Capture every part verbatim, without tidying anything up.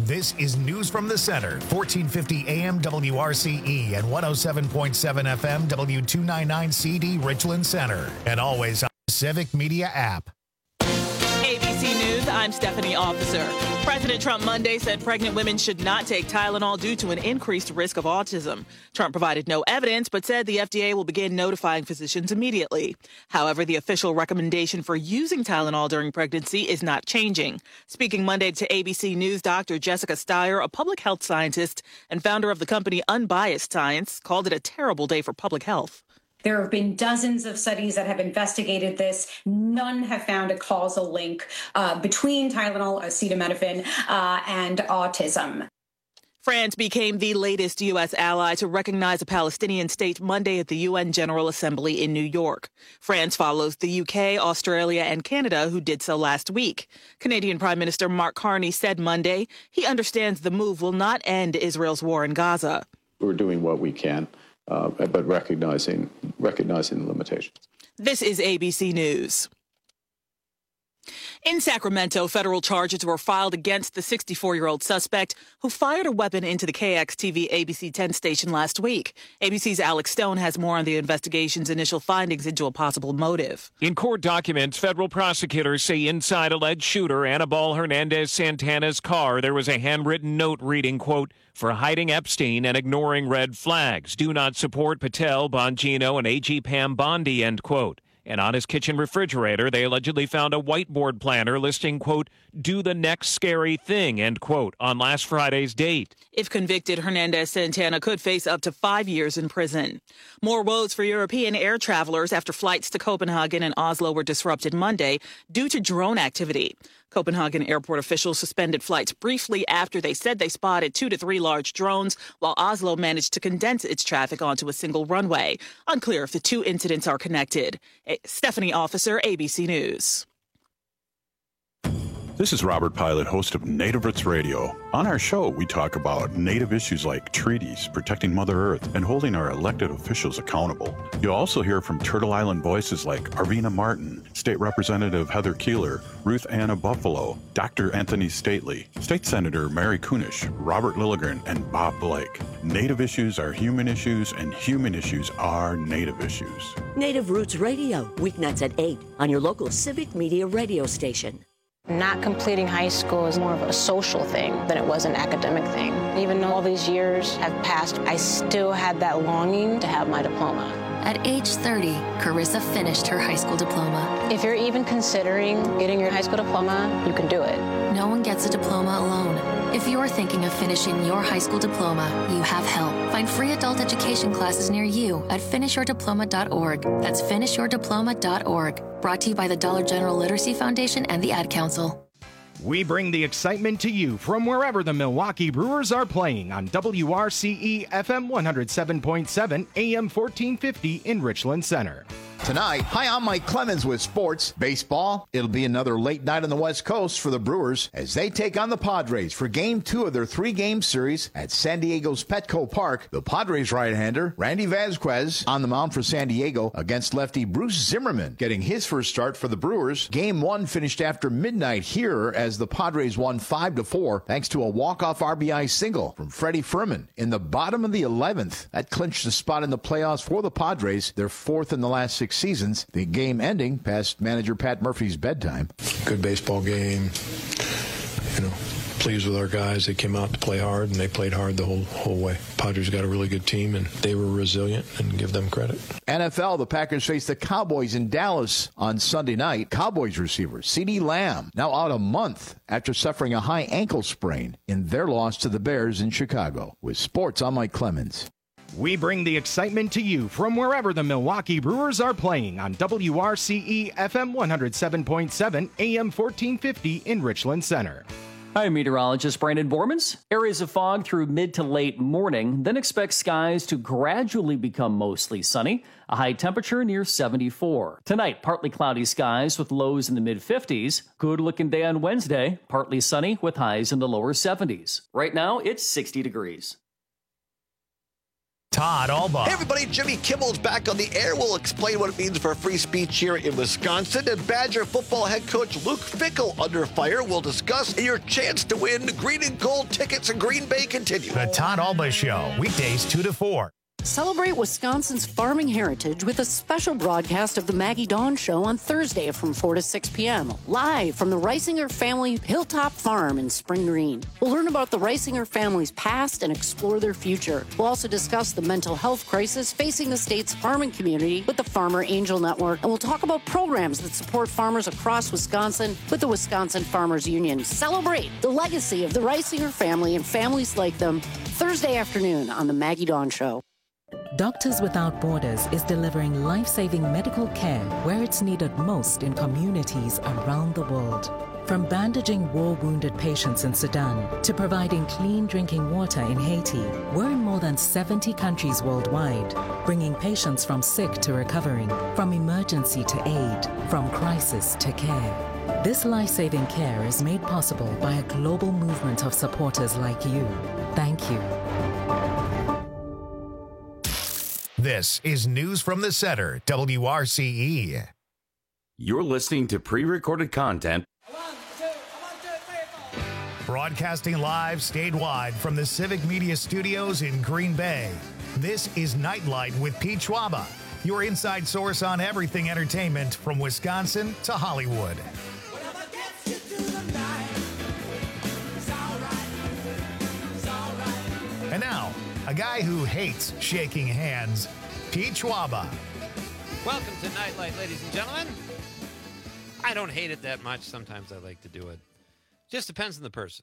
This is News from the Center, fourteen fifty A M W R C E and one oh seven point seven F M W two ninety-nine C D Richland Center, and always on the Civic Media app. A B C News, I'm Stephanie Officer. President Trump Monday said pregnant women should not take Tylenol due to an increased risk of autism. Trump provided no evidence, but said the F D A will begin notifying physicians immediately. However, the official recommendation for using Tylenol during pregnancy is not changing. Speaking Monday to A B C News, Doctor Jessica Steyer, a public health scientist and founder of the company Unbiased Science, called it a terrible day for public health. There have been dozens of studies that have investigated this. None have found a causal link uh, between Tylenol, acetaminophen, uh, and autism. France became the latest U S ally to recognize a Palestinian state Monday at the U N General Assembly in New York. France follows the U K, Australia, and Canada, who did so last week. Canadian Prime Minister Mark Carney said Monday he understands the move will not end Israel's war in Gaza. We're doing what we can. Uh, but recognizing recognizing the limitations. This is A B C News. In Sacramento, federal charges were filed against the sixty-four-year-old suspect who fired a weapon into the K X T V A B C ten station last week. A B C's Alex Stone has more on the investigation's initial findings into a possible motive. In court documents, federal prosecutors say inside alleged shooter Anibal Hernandez Santana's car, there was a handwritten note reading, quote, "For hiding Epstein and ignoring red flags. Do not support Patel, Bongino, and A G Pam Bondi," end quote. And on his kitchen refrigerator, they allegedly found a whiteboard planner listing, quote, "Do the next scary thing," end quote, on last Friday's date. If convicted, Hernandez Santana could face up to five years in prison. More woes for European air travelers after flights to Copenhagen and Oslo were disrupted Monday due to drone activity. Copenhagen airport officials suspended flights briefly after they said they spotted two to three large drones, while Oslo managed to condense its traffic onto a single runway. Unclear if the two incidents are connected. Stephanie Officer, A B C News. This is Robert Pilot, host of Native Roots Radio. On our show, we talk about Native issues like treaties, protecting Mother Earth, and holding our elected officials accountable. You'll also hear from Turtle Island voices like Arvina Martin, State Representative Heather Keeler, Ruth Anna Buffalo, Doctor Anthony Stately, State Senator Mary Kunish, Robert Lilligren, and Bob Blake. Native issues are human issues, and human issues are Native issues. Native Roots Radio, weeknights at eight on your local Civic Media radio station. Not completing high school is more of a social thing than it was an academic thing. Even though all these years have passed, I still had that longing to have my diploma. At age thirty, Carissa finished her high school diploma. If you're even considering getting your high school diploma, you can do it. No one gets a diploma alone. If you're thinking of finishing your high school diploma, you have help. Find free adult education classes near you at finish your diploma dot org. That's finish your diploma dot org. Brought to you by the Dollar General Literacy Foundation and the Ad Council. We bring the excitement to you from wherever the Milwaukee Brewers are playing on W R C E F M one oh seven point seven, A M fourteen fifty in Richland Center. Tonight, hi, I'm Mike Clemens with sports. Baseball, it'll be another late night on the West Coast for the Brewers as they take on the Padres for game two of their three-game series at San Diego's Petco Park. The Padres right-hander, Randy Vasquez, on the mound for San Diego against lefty Bruce Zimmerman, getting his first start for the Brewers. Game one finished after midnight here as the Padres won five to four thanks to a walk-off R B I single from Freddie Furman in the bottom of the eleventh. That clinched the spot in the playoffs for the Padres, their fourth in the last six seasons. The game ending past manager Pat Murphy's bedtime. Good baseball game. You know, pleased with our guys. They came out to play hard, and they played hard the whole whole way. Padres got a really good team, and they were resilient, and give them credit. N F L, the Packers face the Cowboys in Dallas on Sunday night. Cowboys receiver CeeDee Lamb now out a month after suffering a high ankle sprain in their loss to the Bears in Chicago. With sports, I'm Mike Clemens. We bring the excitement to you from wherever the Milwaukee Brewers are playing on W R C E F M one oh seven point seven, A M fourteen fifty in Richland Center. Hi, meteorologist Brandon Bormans. Areas of fog through mid to late morning, then expect skies to gradually become mostly sunny. A high temperature near seventy-four. Tonight, partly cloudy skies with lows in the mid fifties. Good looking day on Wednesday, partly sunny with highs in the lower seventies. Right now, it's sixty degrees. Todd Alba. Hey, everybody. Jimmy Kimmel's back on the air. We'll explain what it means for free speech here in Wisconsin. And Badger football head coach Luke Fickell under fire. We'll discuss your chance to win green and gold tickets in Green Bay continue. The Todd Alba Show, weekdays two to four. Celebrate Wisconsin's farming heritage with a special broadcast of the Maggie Dawn Show on Thursday from four to six p.m. live from the Reisinger family Hilltop Farm in Spring Green. We'll learn about the Reisinger family's past and explore their future. We'll also discuss the mental health crisis facing the state's farming community with the Farmer Angel Network, and we'll talk about programs that support farmers across Wisconsin with the Wisconsin Farmers Union. Celebrate the legacy of the Reisinger family and families like them Thursday afternoon on the Maggie Dawn Show. Doctors Without Borders is delivering life-saving medical care where it's needed most in communities around the world. From bandaging war-wounded patients in Sudan to providing clean drinking water in Haiti, we're in more than seventy countries worldwide, bringing patients from sick to recovering, from emergency to aid, from crisis to care. This life-saving care is made possible by a global movement of supporters like you. Thank you. This is News from the Center, W R C E. You're listening to pre-recorded content. Broadcasting live statewide from the Civic Media Studios in Green Bay. This is Nightlight with Pete Schwaba, your inside source on everything entertainment from Wisconsin to Hollywood. And now, a guy who hates shaking hands, Pete Schwaba. Welcome to Nightlight, ladies and gentlemen. I don't hate it that much. Sometimes I like to do it. Just depends on the person.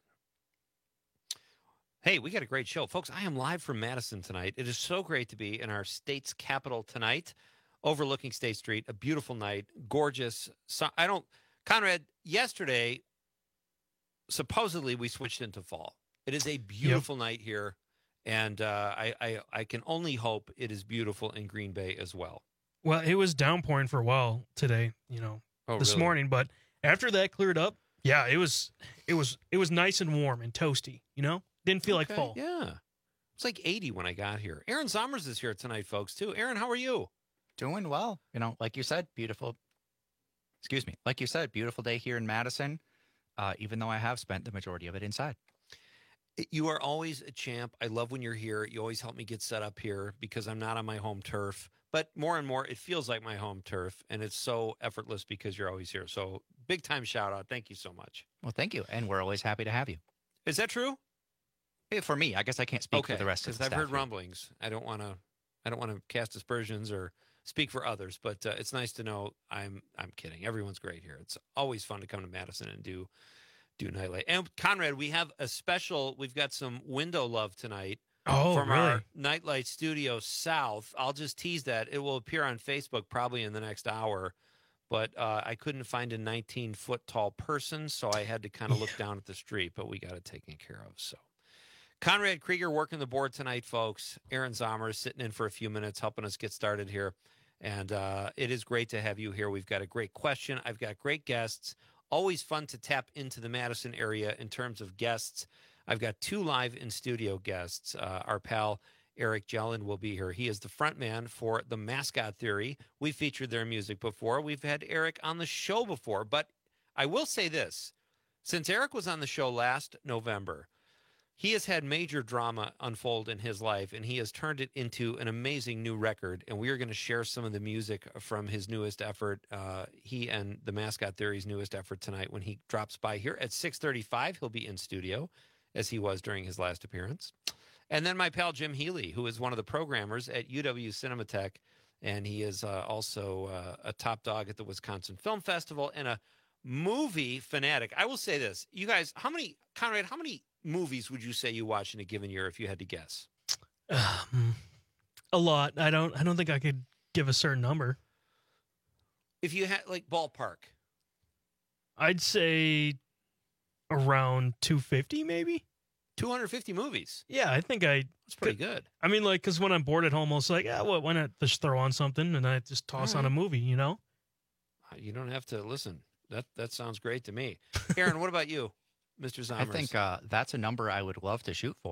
Hey, we got a great show. Folks, I am live from Madison tonight. It is so great to be in our state's capital tonight, overlooking State Street. A beautiful night, gorgeous. So, I don't, Conrad, yesterday, supposedly we switched into fall. It is a beautiful yep. night here. And uh, I, I I can only hope it is beautiful in Green Bay as well. Well, it was downpouring for a while today, you know, oh, this really? morning. But after that cleared up, yeah, it was it was it was nice and warm and toasty. You know, didn't feel okay, like fall. Yeah, it's like eighty when I got here. Aaron Somers is here tonight, folks. Too. Aaron, how are you? Doing well. You know, like you said, beautiful. Excuse me, like you said, beautiful day here in Madison. Uh, even though I have spent the majority of it inside. You are always a champ. I love when you're here. You always help me get set up here because I'm not on my home turf. But more and more, it feels like my home turf, and it's so effortless because you're always here. So big time shout out. Thank you so much. Well, thank you. And we're always happy to have you. Is that true? Yeah, for me, I guess I can't speak okay, for the rest of the staff. staff. I've heard rumblings. I don't want to I don't want to cast aspersions or speak for others, but uh, it's nice to know I'm I'm kidding. Everyone's great here. It's always fun to come to Madison and do Do Nightlight. And Conrad, we have a special, we've got some window love tonight oh, from really? our Nightlight Studio South. I'll just tease that. It will appear on Facebook probably in the next hour, but uh, I couldn't find a nineteen-foot tall person, so I had to kind of look down at the street, but we got it taken care of. So, Conrad Krieger working the board tonight, folks. Aaron Somers sitting in for a few minutes, helping us get started here. And uh, it is great to have you here. We've got a great question. I've got great guests. Always fun to tap into the Madison area in terms of guests. I've got two live in-studio guests. Uh, our pal Eric Jellin will be here. He is the frontman for The Mascot Theory. We've featured their music before. We've had Eric on the show before. But I will say this. Since Eric was on the show last November, he has had major drama unfold in his life, and he has turned it into an amazing new record. And we are going to share some of the music from his newest effort, uh, he and the Mascot Theory's newest effort tonight when he drops by here at six thirty-five. He'll be in studio, as he was during his last appearance. And then my pal Jim Healy, who is one of the programmers at U W Cinematheque, and he is uh, also uh, a top dog at the Wisconsin Film Festival and a movie fanatic. I will say this. You guys, how many, Conrad, how many movies would you say you watch in a given year if you had to guess? Um, a lot. I don't I don't think I could give a certain number. If you had, like, ballpark. I'd say around two fifty, maybe. two hundred fifty movies. Yeah, I think I... That's pretty good. I mean, like, because when I'm bored at home, I was like, yeah, well, why not just throw on something and I just toss right on a movie, you know? You don't have to listen. That that sounds great to me. Aaron, what about you, Mister Somers? I think uh, that's a number I would love to shoot for.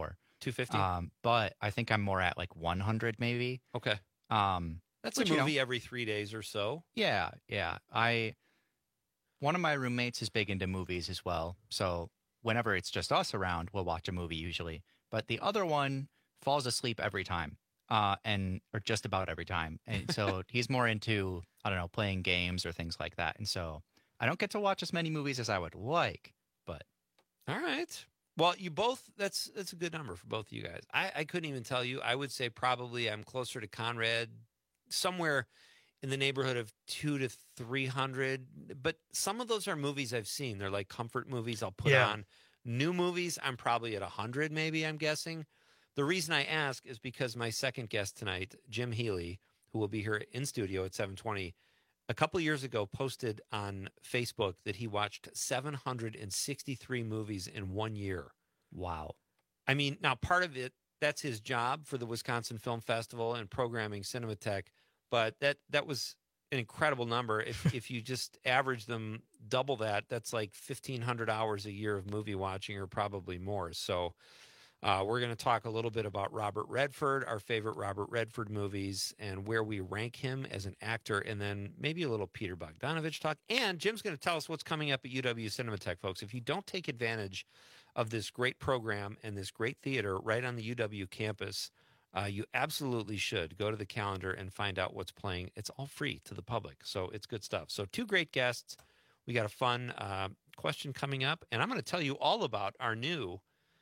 two fifty. Um, but I think I'm more at like one hundred maybe. Okay. Um, That's which, a you movie know, every three days or so. Yeah, yeah. I one of my roommates is big into movies as well. So whenever it's just us around, we'll watch a movie usually. But the other one falls asleep every time. Uh, and or just about every time. And so he's more into, I don't know, playing games or things like that. And so I don't get to watch as many movies as I would like, but all right. Well, you both, that's that's a good number for both of you guys. I, I couldn't even tell you. I would say probably I'm closer to Conrad, somewhere in the neighborhood of two to three hundred. But some of those are movies I've seen. They're like comfort movies I'll put Yeah. on. New movies, I'm probably at one hundred maybe, I'm guessing. The reason I ask is because my second guest tonight, Jim Healy, who will be here in studio at seven twenty, a couple years ago posted on Facebook that he watched seven hundred sixty-three movies in one year. Wow. I mean, now part of it, that's his job for the Wisconsin Film Festival and programming Cinematheque, but that that was an incredible number. If if you just average them, double that, that's like fifteen hundred hours a year of movie watching or probably more. So Uh, we're going to talk a little bit about Robert Redford, our favorite Robert Redford movies, and where we rank him as an actor, and then maybe a little Peter Bogdanovich talk. And Jim's going to tell us what's coming up at U W Cinematheque, folks. If you don't take advantage of this great program and this great theater right on the U W campus, uh, you absolutely should go to the calendar and find out what's playing. It's all free to the public, so it's good stuff. So two great guests. We got a fun uh, question coming up, and I'm going to tell you all about our new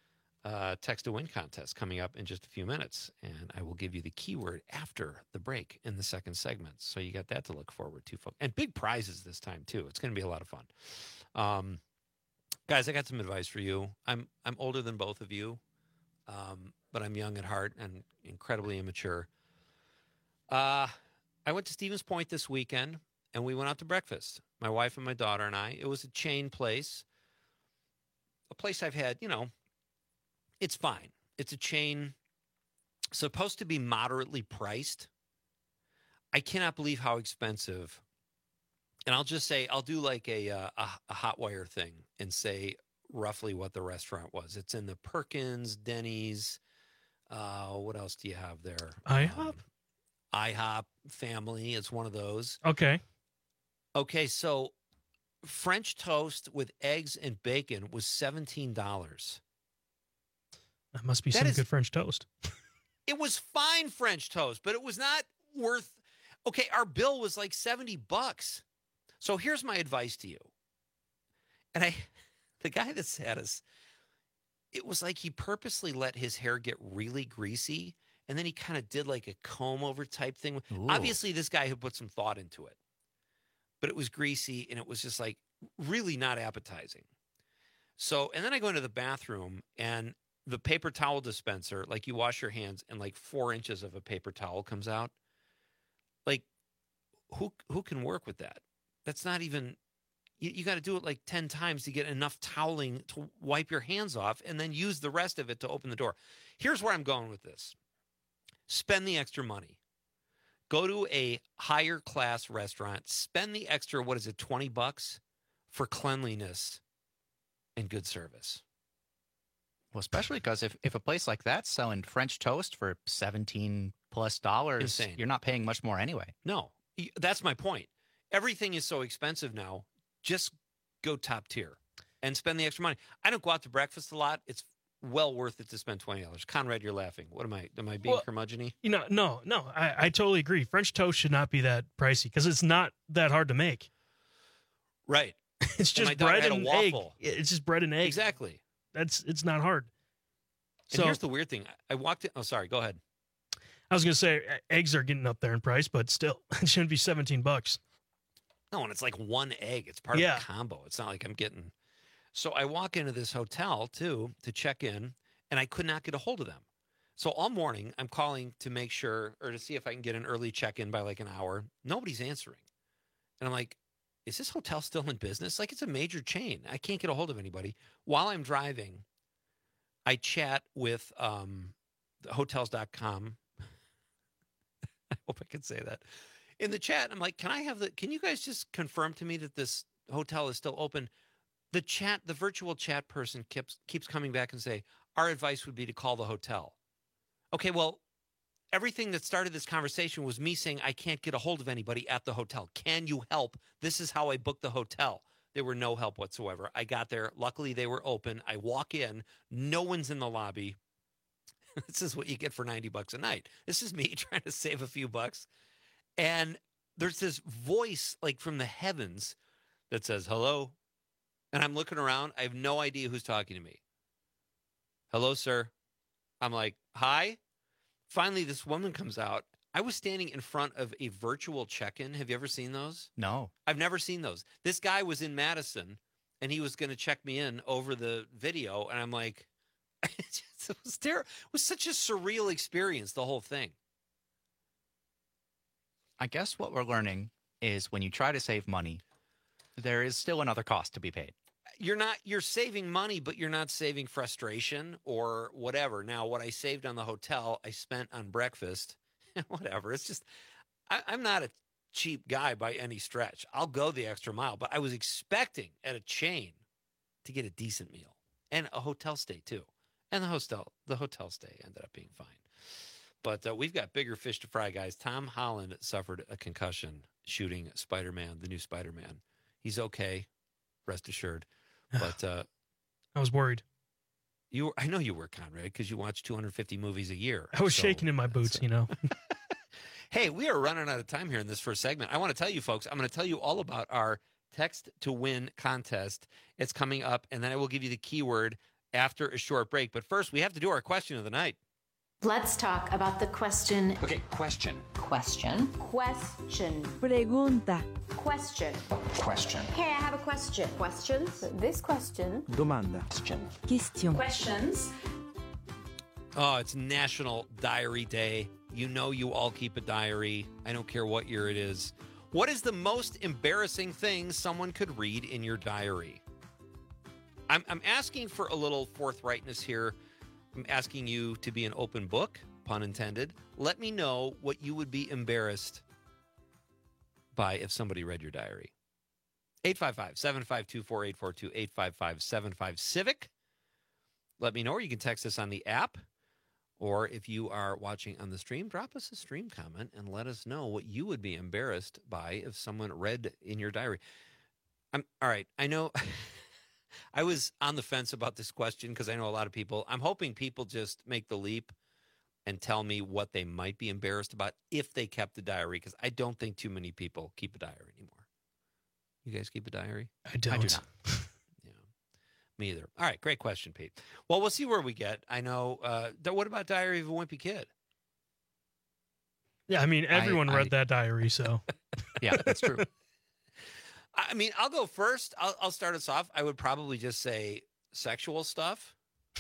Uh, text to win contest coming up in just a few minutes, and I will give you the keyword after the break in the second segment. So you got that to look forward to, folks, and big prizes this time too. It's going to be a lot of fun, um, guys. I got some advice for you. I'm I'm older than both of you, um, but I'm young at heart and incredibly immature. Uh, I went to Stevens Point this weekend, and we went out to breakfast. My wife and my daughter and I. It was a chain place, a place I've had, you know. It's fine. It's a chain, supposed to be moderately priced. I cannot believe how expensive. And I'll just say, I'll do like a, uh, a a hot wire thing and say roughly what the restaurant was. It's in the Perkins, Denny's. Uh, what else do you have there? IHOP? Um, IHOP family. It's one of those. Okay. Okay, so French toast with eggs and bacon was seventeen dollars. That must be That some is- good French toast. It was fine French toast, but it was not worth. Okay, our bill was like seventy bucks. So here's my advice to you. And I, the guy that sat us, it was like he purposely let his hair get really greasy, and then he kind of did like a comb over type thing. Ooh. Obviously, this guy had put some thought into it, but it was greasy and it was just like really not appetizing. So, and then I go into the bathroom and the paper towel dispenser, like you wash your hands and like four inches of a paper towel comes out. Like who, who can work with that? That's not even, you, you got to do it like ten times to get enough toweling to wipe your hands off and then use the rest of it to open the door. Here's where I'm going with this. Spend the extra money. Go to a higher class restaurant, spend the extra, what is it, twenty bucks for cleanliness and good service. Well, especially because if, if a place like that's selling French toast for seventeen plus dollars, Insane. You're not paying much more anyway. No, y- that's my point. Everything is so expensive now. Just go top tier and spend the extra money. I don't go out to breakfast a lot. It's well worth it to spend twenty dollars. Conrad, you're laughing. What am I? Am I being Well, curmudgeon-y? You know, no, no, I, I totally agree. French toast should not be that pricey because it's not that hard to make. Right. It's And my just daughter bread had a and egg. waffle. It's just bread and egg. Exactly. That's it's not hard. And So here's the weird thing. I walked in. Oh, sorry. Go ahead. I was going to say e- eggs are getting up there in price, but still, it shouldn't be seventeen bucks. No, and it's like one egg. It's part Yeah. of the combo. It's not like I'm getting. So I walk into this hotel too to check in, and I could not get a hold of them. So all morning I'm calling to make sure or to see if I can get an early check-in by like an hour. Nobody's answering, and I'm like, is this hotel still in business? Like it's a major chain. I can't get a hold of anybody. While I'm driving, I chat with um, hotels dot com. I hope I can say that. In the chat, I'm like, can I have the, can you guys just confirm to me that this hotel is still open? The chat, the virtual chat person keeps, keeps coming back and say, our advice would be to call the hotel. Okay, well, everything that started this conversation was me saying I can't get a hold of anybody at the hotel. Can you help? This is how I booked the hotel. There were no help whatsoever. I got there. Luckily, they were open. I walk in. No one's in the lobby. This is what you get for ninety bucks a night. This is me trying to save a few bucks. And there's this voice like from the heavens that says, hello. And I'm looking around. I have no idea who's talking to me. Hello, sir. I'm like, hi. Finally, this woman comes out. I was standing in front of a virtual check-in. Have you ever seen those? No. I've never seen those. This guy was in Madison, and he was going to check me in over the video, and I'm like, it, just, it was terrible. It was such a surreal experience, the whole thing. I guess what we're learning is when you try to save money, there is still another cost to be paid. You're not, you're saving money, but you're not saving frustration or whatever. Now, what I saved on the hotel, I spent on breakfast. Whatever. It's just, I, I'm not a cheap guy by any stretch. I'll go the extra mile, but I was expecting at a chain to get a decent meal and a hotel stay too. And the hotel, the hotel stay ended up being fine. But uh, we've got bigger fish to fry, guys. Tom Holland suffered a concussion shooting Spider-Man, the new Spider-Man. He's okay, rest assured. But uh, I was worried. You, were, I know you were, Conrad, because you watch two hundred fifty movies a year. I was so shaking in my boots, you know. Hey, we are running out of time here in this first segment. I want to tell you, folks, I'm going to tell you all about our Text to Win contest. It's coming up, and then I will give you the keyword after a short break. But first, we have to do our question of the night. Let's talk about the question. Okay, question. Question. Question. Pregunta. Question. Question. Hey, I have a question. Questions? This question. Domanda. Question. Question. Questions. Oh, it's National Diary Day. You know you all keep a diary. I don't care what year it is. What is the most embarrassing thing someone could read in your diary? I'm, I'm asking for a little forthrightness here. I'm asking you to be an open book, pun intended. Let me know what you would be embarrassed by if somebody read your diary. eight five five, seven five two, four eight four two, eight five five, seven five, CIVIC. Let me know, or you can text us on the app. Or if you are watching on the stream, drop us a stream comment and let us know what you would be embarrassed by if someone read in your diary. I'm all right. I know I was on the fence about this question because I know a lot of people. I'm hoping people just make the leap and tell me what they might be embarrassed about if they kept a diary, because I don't think too many people keep a diary anymore. You guys keep a diary? I don't. I do not. Yeah, me either. All right, great question, Pete. Well, we'll see where we get. I know. Uh, what about Diary of a Wimpy Kid? Yeah, I mean, everyone I, read I, that diary, so. Yeah, that's true. I mean, I'll go first. I'll, I'll start us off. I would probably just say sexual stuff.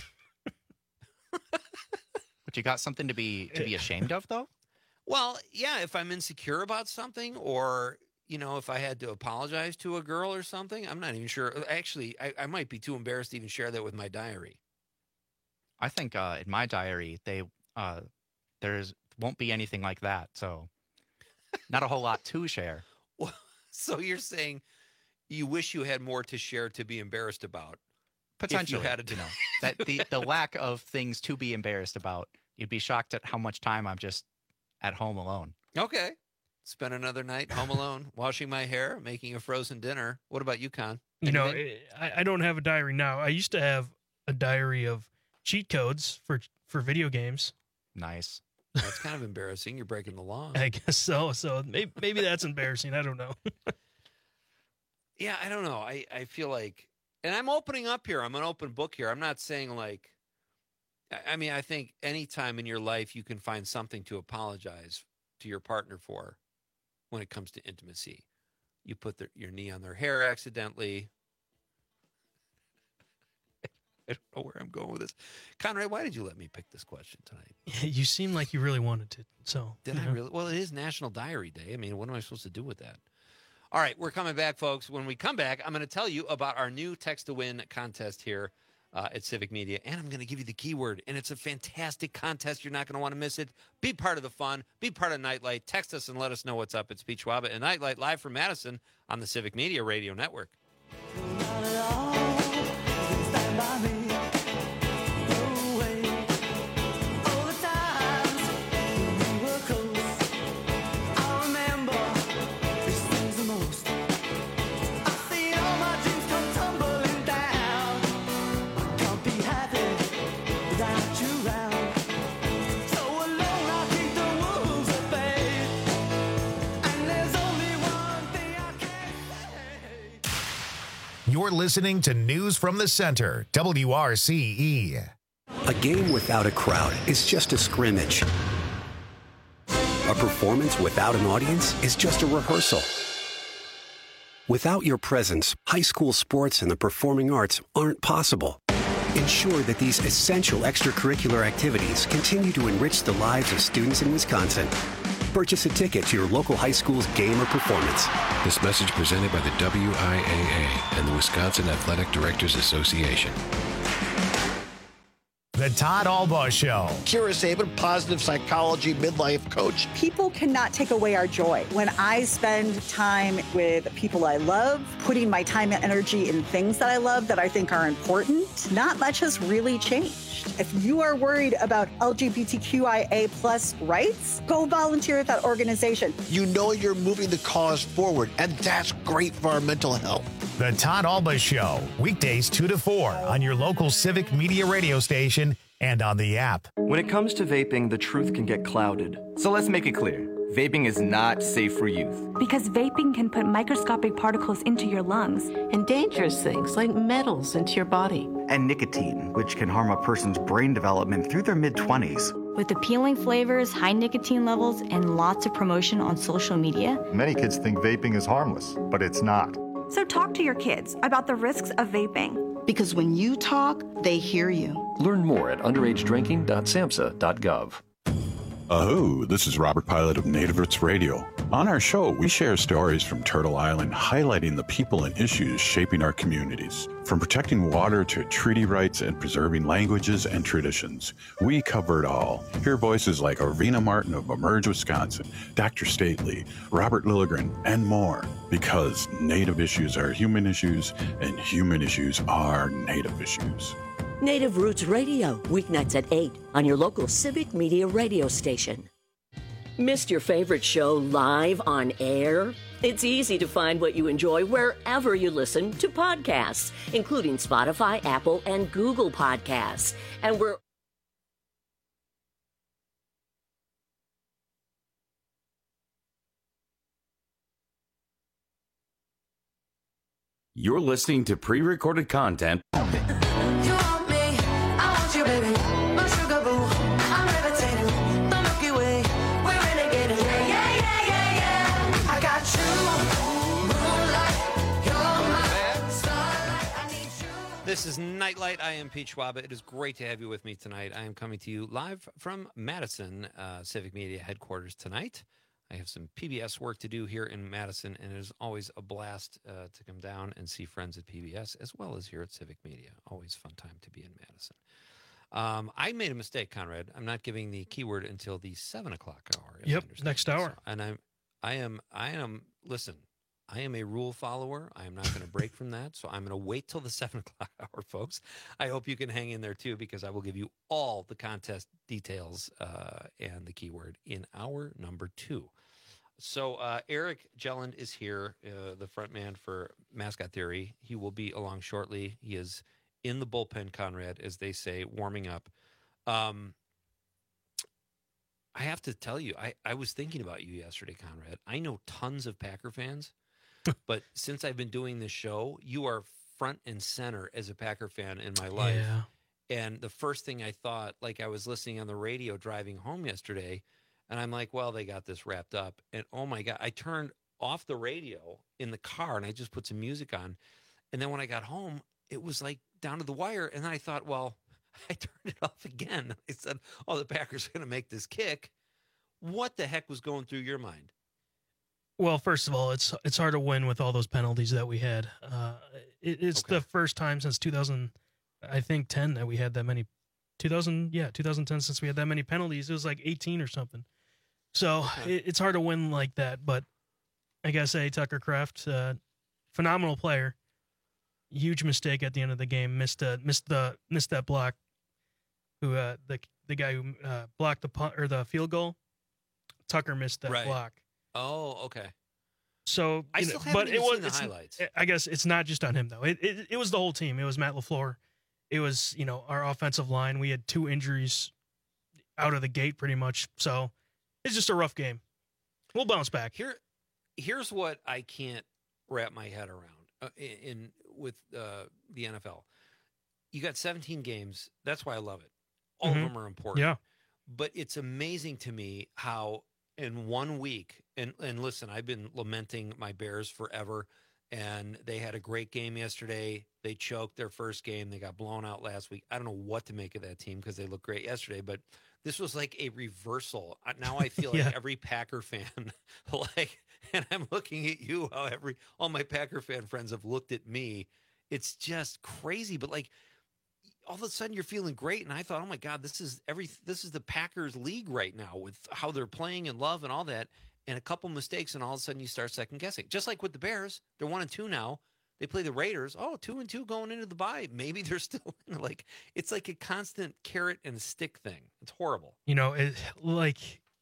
But you got something to be to be ashamed of, though? Well, yeah, if I'm insecure about something, or, you know, if I had to apologize to a girl or something, I'm not even sure. Actually, I, I might be too embarrassed to even share that with my diary. I think uh, in my diary, they uh, there's won't be anything like that, so not a whole lot to share. Well, so you're saying you wish you had more to share to be embarrassed about? Potentially, if you had a you know, that the, the lack of things to be embarrassed about. You'd be shocked at how much time I'm just at home alone. Okay. Spend another night home alone, washing my hair, making a frozen dinner. What about you, Con? You know, I, I don't have a diary now. I used to have a diary of cheat codes for for video games. Nice. That's kind of embarrassing. You're breaking the law. I guess so. So maybe, maybe that's embarrassing. I don't know. Yeah, I don't know. I, I feel like, and I'm opening up here. I'm an open book here. I'm not saying like, I mean, I think any time in your life you can find something to apologize to your partner for when it comes to intimacy. You put their, your knee on their hair accidentally. I don't know where I'm going with this. Conrad, why did you let me pick this question tonight? You seem like you really wanted to. So Did I know. really? Well, it is National Diary Day. I mean, what am I supposed to do with that? All right, we're coming back, folks. When we come back, I'm going to tell you about our new Text to Win contest here uh, at Civic Media, and I'm going to give you the keyword, and it's a fantastic contest. You're not going to want to miss it. Be part of the fun. Be part of Nightlight. Text us and let us know what's up. It's Pete Schwaba and Nightlight live from Madison on the Civic Media Radio Network. Not at all, you can stand by me. You're listening to News from the Center, W R C E. A game without a crowd is just a scrimmage. A performance without an audience is just a rehearsal. Without your presence, high school sports and the performing arts aren't possible. Ensure that these essential extracurricular activities continue to enrich the lives of students in Wisconsin. Purchase a ticket to your local high school's game or performance. This message presented by the W I A A and the Wisconsin Athletic Directors Association. The Todd Albaugh Show. Kira Sabin, positive psychology midlife coach. People cannot take away our joy. When I spend time with people I love, putting my time and energy in things that I love that I think are important, not much has really changed. If you are worried about L G B T Q I A plus rights, go volunteer at that organization. You know you're moving the cause forward, and that's great for our mental health. The Todd Albaugh Show, weekdays two to four on your local Civic Media radio station and on the app. When it comes to vaping, the truth can get clouded. So let's make it clear. Vaping is not safe for youth. Because vaping can put microscopic particles into your lungs. And dangerous things like metals into your body. And nicotine, which can harm a person's brain development through their mid-twenties. With appealing flavors, high nicotine levels, and lots of promotion on social media. Many kids think vaping is harmless, but it's not. So talk to your kids about the risks of vaping. Because when you talk, they hear you. Learn more at underage drinking dot samhsa dot gov. Oh, this is Robert Pilot of Native Roots Radio. On our show, we share stories from Turtle Island highlighting the people and issues shaping our communities. From protecting water to treaty rights and preserving languages and traditions, we cover it all. Hear voices like Arvina Martin of Emerge Wisconsin, Doctor Stately, Robert Lilligren, and more. Because Native issues are human issues, and human issues are Native issues. Native Roots Radio, weeknights at eight on your local Civic Media radio station. Missed your favorite show live on air? It's easy to find what you enjoy wherever you listen to podcasts, including Spotify, Apple, and Google Podcasts. And we're You're listening to pre-recorded content This is Nightlight. I am Pete Schwab. It is great to have you with me tonight. I am coming to you live from Madison uh, Civic Media headquarters tonight. I have some P B S work to do here in Madison, and it is always a blast uh, to come down and see friends at P B S as well as here at Civic Media. Always fun time to be in Madison. Um, I made a mistake, Conrad. I'm not giving the keyword until the seven o'clock hour. Yep, next hour. So, and I'm, I am, I am. Listen. I am a rule follower. I am not going to break from that. So I'm going to wait till the seven o'clock hour, folks. I hope you can hang in there, too, because I will give you all the contest details uh, and the keyword in hour number two. So uh, Eric Jelland is here, uh, the front man for Mascot Theory. He will be along shortly. He is in the bullpen, Conrad, as they say, warming up. Um, I have to tell you, I, I was thinking about you yesterday, Conrad. I know tons of Packer fans. But since I've been doing this show, you are front and center as a Packer fan in my life. Yeah. And the first thing I thought, like I was listening on the radio driving home yesterday, and I'm like, well, they got this wrapped up. And oh my God, I turned off the radio in the car and I just put some music on. And then when I got home, it was like down to the wire. And then I thought, well, I turned it off again. I said, oh, the Packers are going to make this kick. What the heck was going through your mind? Well, first of all, it's it's hard to win with all those penalties that we had. Uh, it, it's okay. The first time since two thousand, I think, ten that we had that many. two thousand, yeah, two thousand ten since we had that many penalties. It was like eighteen or something. So okay. it, it's hard to win like that. But I gotta say, Tucker Kraft, uh, phenomenal player. Huge mistake at the end of the game. Missed uh, missed the missed that block. Who uh, the the guy who uh, blocked the punt or the field goal? Tucker missed that right. block. Oh, okay. So, I still know, haven't but even it was seen the it's, highlights. I guess it's not just on him though. It, it it was the whole team. It was Matt LaFleur. It was, you know, our offensive line. We had two injuries out of the gate pretty much. So it's just a rough game. We'll bounce back. Here, here's what I can't wrap my head around. Uh, in with uh, the N F L. You got seventeen games. That's why I love it. All Mhm. of them are important. Yeah. But it's amazing to me how in one week, and, and listen, I've been lamenting my Bears forever, and they had a great game yesterday. They choked their first game. They got blown out last week. I don't know what to make of that team because they looked great yesterday, but this was like a reversal. Uh, Now I feel Yeah. like every Packer fan, like, and I'm looking at you, how every, all my Packer fan friends have looked at me. It's just crazy, but like, all of a sudden you're feeling great. And I thought, oh my God, this is every, this is the Packers league right now with how they're playing and love and all that. And a couple mistakes. And all of a sudden you start second guessing, just like with the Bears. They're one and two now. They play the Raiders. Oh, two and two going into the bye. Maybe they're still like, it's like a constant carrot and stick thing. It's horrible. You know, it, like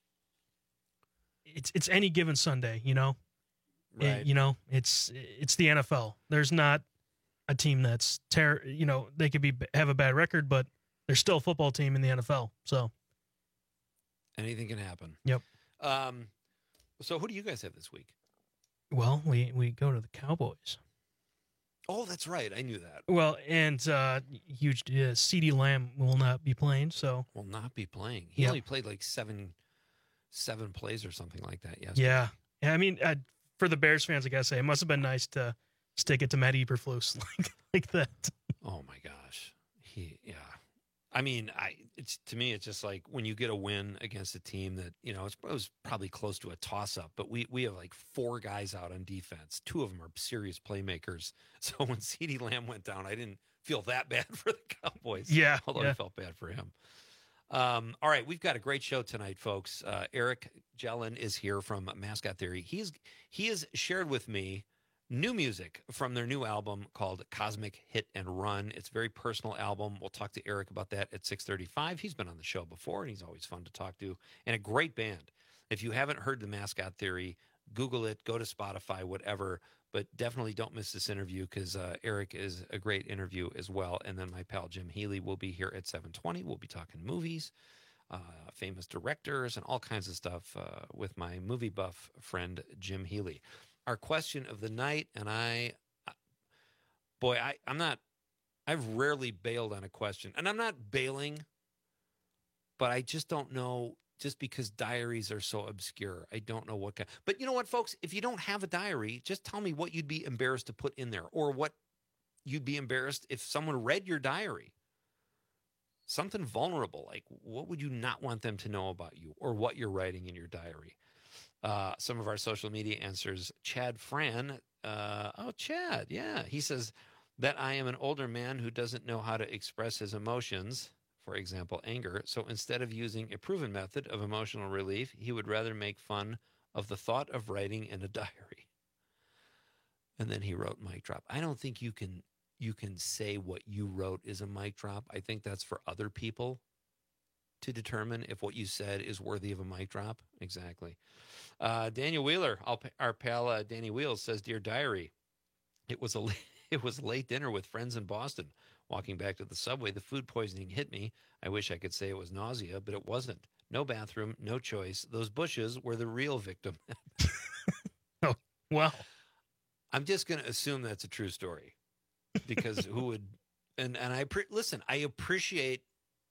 it's it's any given Sunday. You know, It- Right. you know, it's it's the N F L. There's not a team that's ter- You know, they could be have a bad record, but they're still a football team in the N F L. So Anything can happen. Yep. Um, so who do you guys have this week? Well, we we go to the Cowboys. Oh, that's right. I knew that. Well, and uh, huge uh, CeeDee Lamb will not be playing. So Will not be playing. He Yep. only played like seven, seven plays or something like that. Yesterday. yeah, yeah. I mean, uh, for the Bears fans, I gotta say, it must have been nice to stick it to Matt Eberflus like like that. Oh my gosh. He, yeah. I mean, I, it's to me, it's just like when you get a win against a team that, you know, it's, it was probably close to a toss up, but we, we have like four guys out on defense. Two of them are serious playmakers. So when CeeDee Lamb went down, I didn't feel that bad for the Cowboys. Yeah, Although yeah. I felt bad for him. Um, all right. We've got a great show tonight, folks. Uh, Eric Jellin is here from Mascot Theory. He's, he has shared with me new music from their new album called Cosmic Hit and Run. It's a very personal album. We'll talk to Eric about that at six thirty-five. He's been on the show before, and he's always fun to talk to. And a great band. If you haven't heard the Mascot Theory, Google it, go to Spotify, whatever. But definitely don't miss this interview because uh, Eric is a great interview as well. And then my pal Jim Healy will be here at seven twenty. We'll be talking movies, uh, famous directors, and all kinds of stuff uh, with my movie buff friend Jim Healy. Our question of the night, and I, boy, I, I'm not, I've rarely bailed on a question, and I'm not bailing, but I just don't know, just because diaries are so obscure, I don't know what kind, but you know what, folks, if you don't have a diary, just tell me what you'd be embarrassed to put in there, or what you'd be embarrassed if someone read your diary. Something vulnerable, like what would you not want them to know about you, or what you're writing in your diary? Uh, some of our social media answers. Chad Fran. Uh, oh, Chad. Yeah. He says that I am an older man who doesn't know how to express his emotions, for example, anger. So instead of using a proven method of emotional relief, he would rather make fun of the thought of writing in a diary. And then he wrote mic drop. I don't think you can, you can say what you wrote is a mic drop. I think that's for other people to determine if what you said is worthy of a mic drop. Exactly. Uh, Daniel Wheeler, our pal uh, Danny Wheels says, "Dear Diary, it was a late, it was late dinner with friends in Boston. Walking back to the subway, the food poisoning hit me. I wish I could say it was nausea, but it wasn't. No bathroom, no choice. Those bushes were the real victim." Oh, wow. I'm just going to assume that's a true story, because who would? And and I pre- listen. I appreciate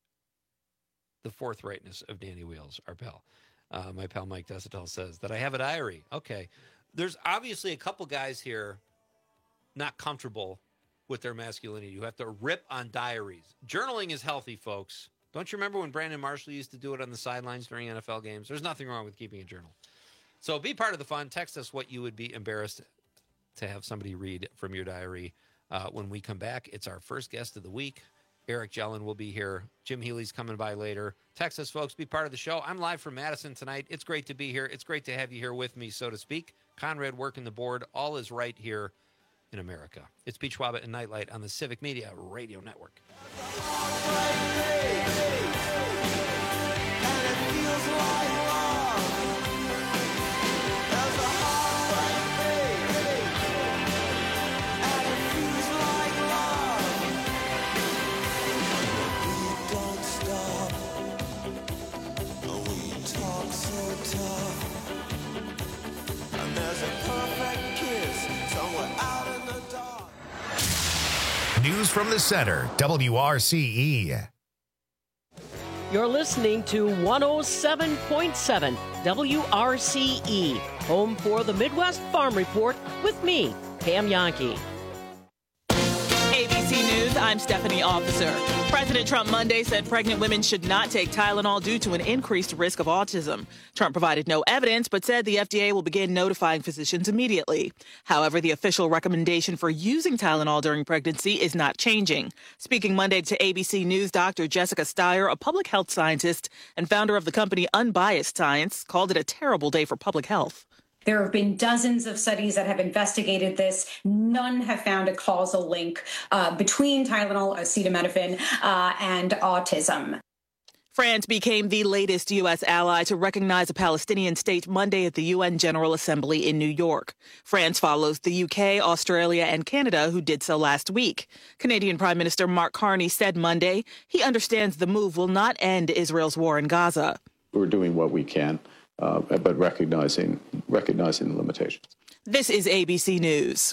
the forthrightness of Danny Wheels, our pal. Uh, my pal Mike Desitel says that I have a diary. Okay. There's obviously a couple guys here not comfortable with their masculinity. You have to rip on diaries. Journaling is healthy, folks. Don't you remember when Brandon Marshall used to do it on the sidelines during N F L games? There's nothing wrong with keeping a journal. So be part of the fun. Text us what you would be embarrassed to have somebody read from your diary. Uh, when we come back, it's our first guest of the week. Eric Jellin will be here. Jim Healy's coming by later. Text us, folks. Be part of the show. I'm live from Madison tonight. It's great to be here. It's great to have you here with me, so to speak. Conrad working the board. All is right here in America. It's Pete Schwaba and Nightlight on the Civic Media Radio Network. News from the Center, W R C E. You're listening to one oh seven point seven W R C E, home for the Midwest Farm Report with me, Pam Yankee. A B C News, I'm Stephanie Officer. President Trump Monday said pregnant women should not take Tylenol due to an increased risk of autism. Trump provided no evidence, but said the F D A will begin notifying physicians immediately. However, the official recommendation for using Tylenol during pregnancy is not changing. Speaking Monday to A B C News, Doctor Jessica Steyer, a public health scientist and founder of the company Unbiased Science, called it a terrible day for public health. There have been dozens of studies that have investigated this. None have found a causal link uh, between Tylenol, acetaminophen, uh, and autism. France became the latest U S ally to recognize a Palestinian state Monday at the U N General Assembly in New York. France follows the U K, Australia, and Canada, who did so last week. Canadian Prime Minister Mark Carney said Monday he understands the move will not end Israel's war in Gaza. We're doing what we can. Uh, but recognizing recognizing the limitations. This is A B C News.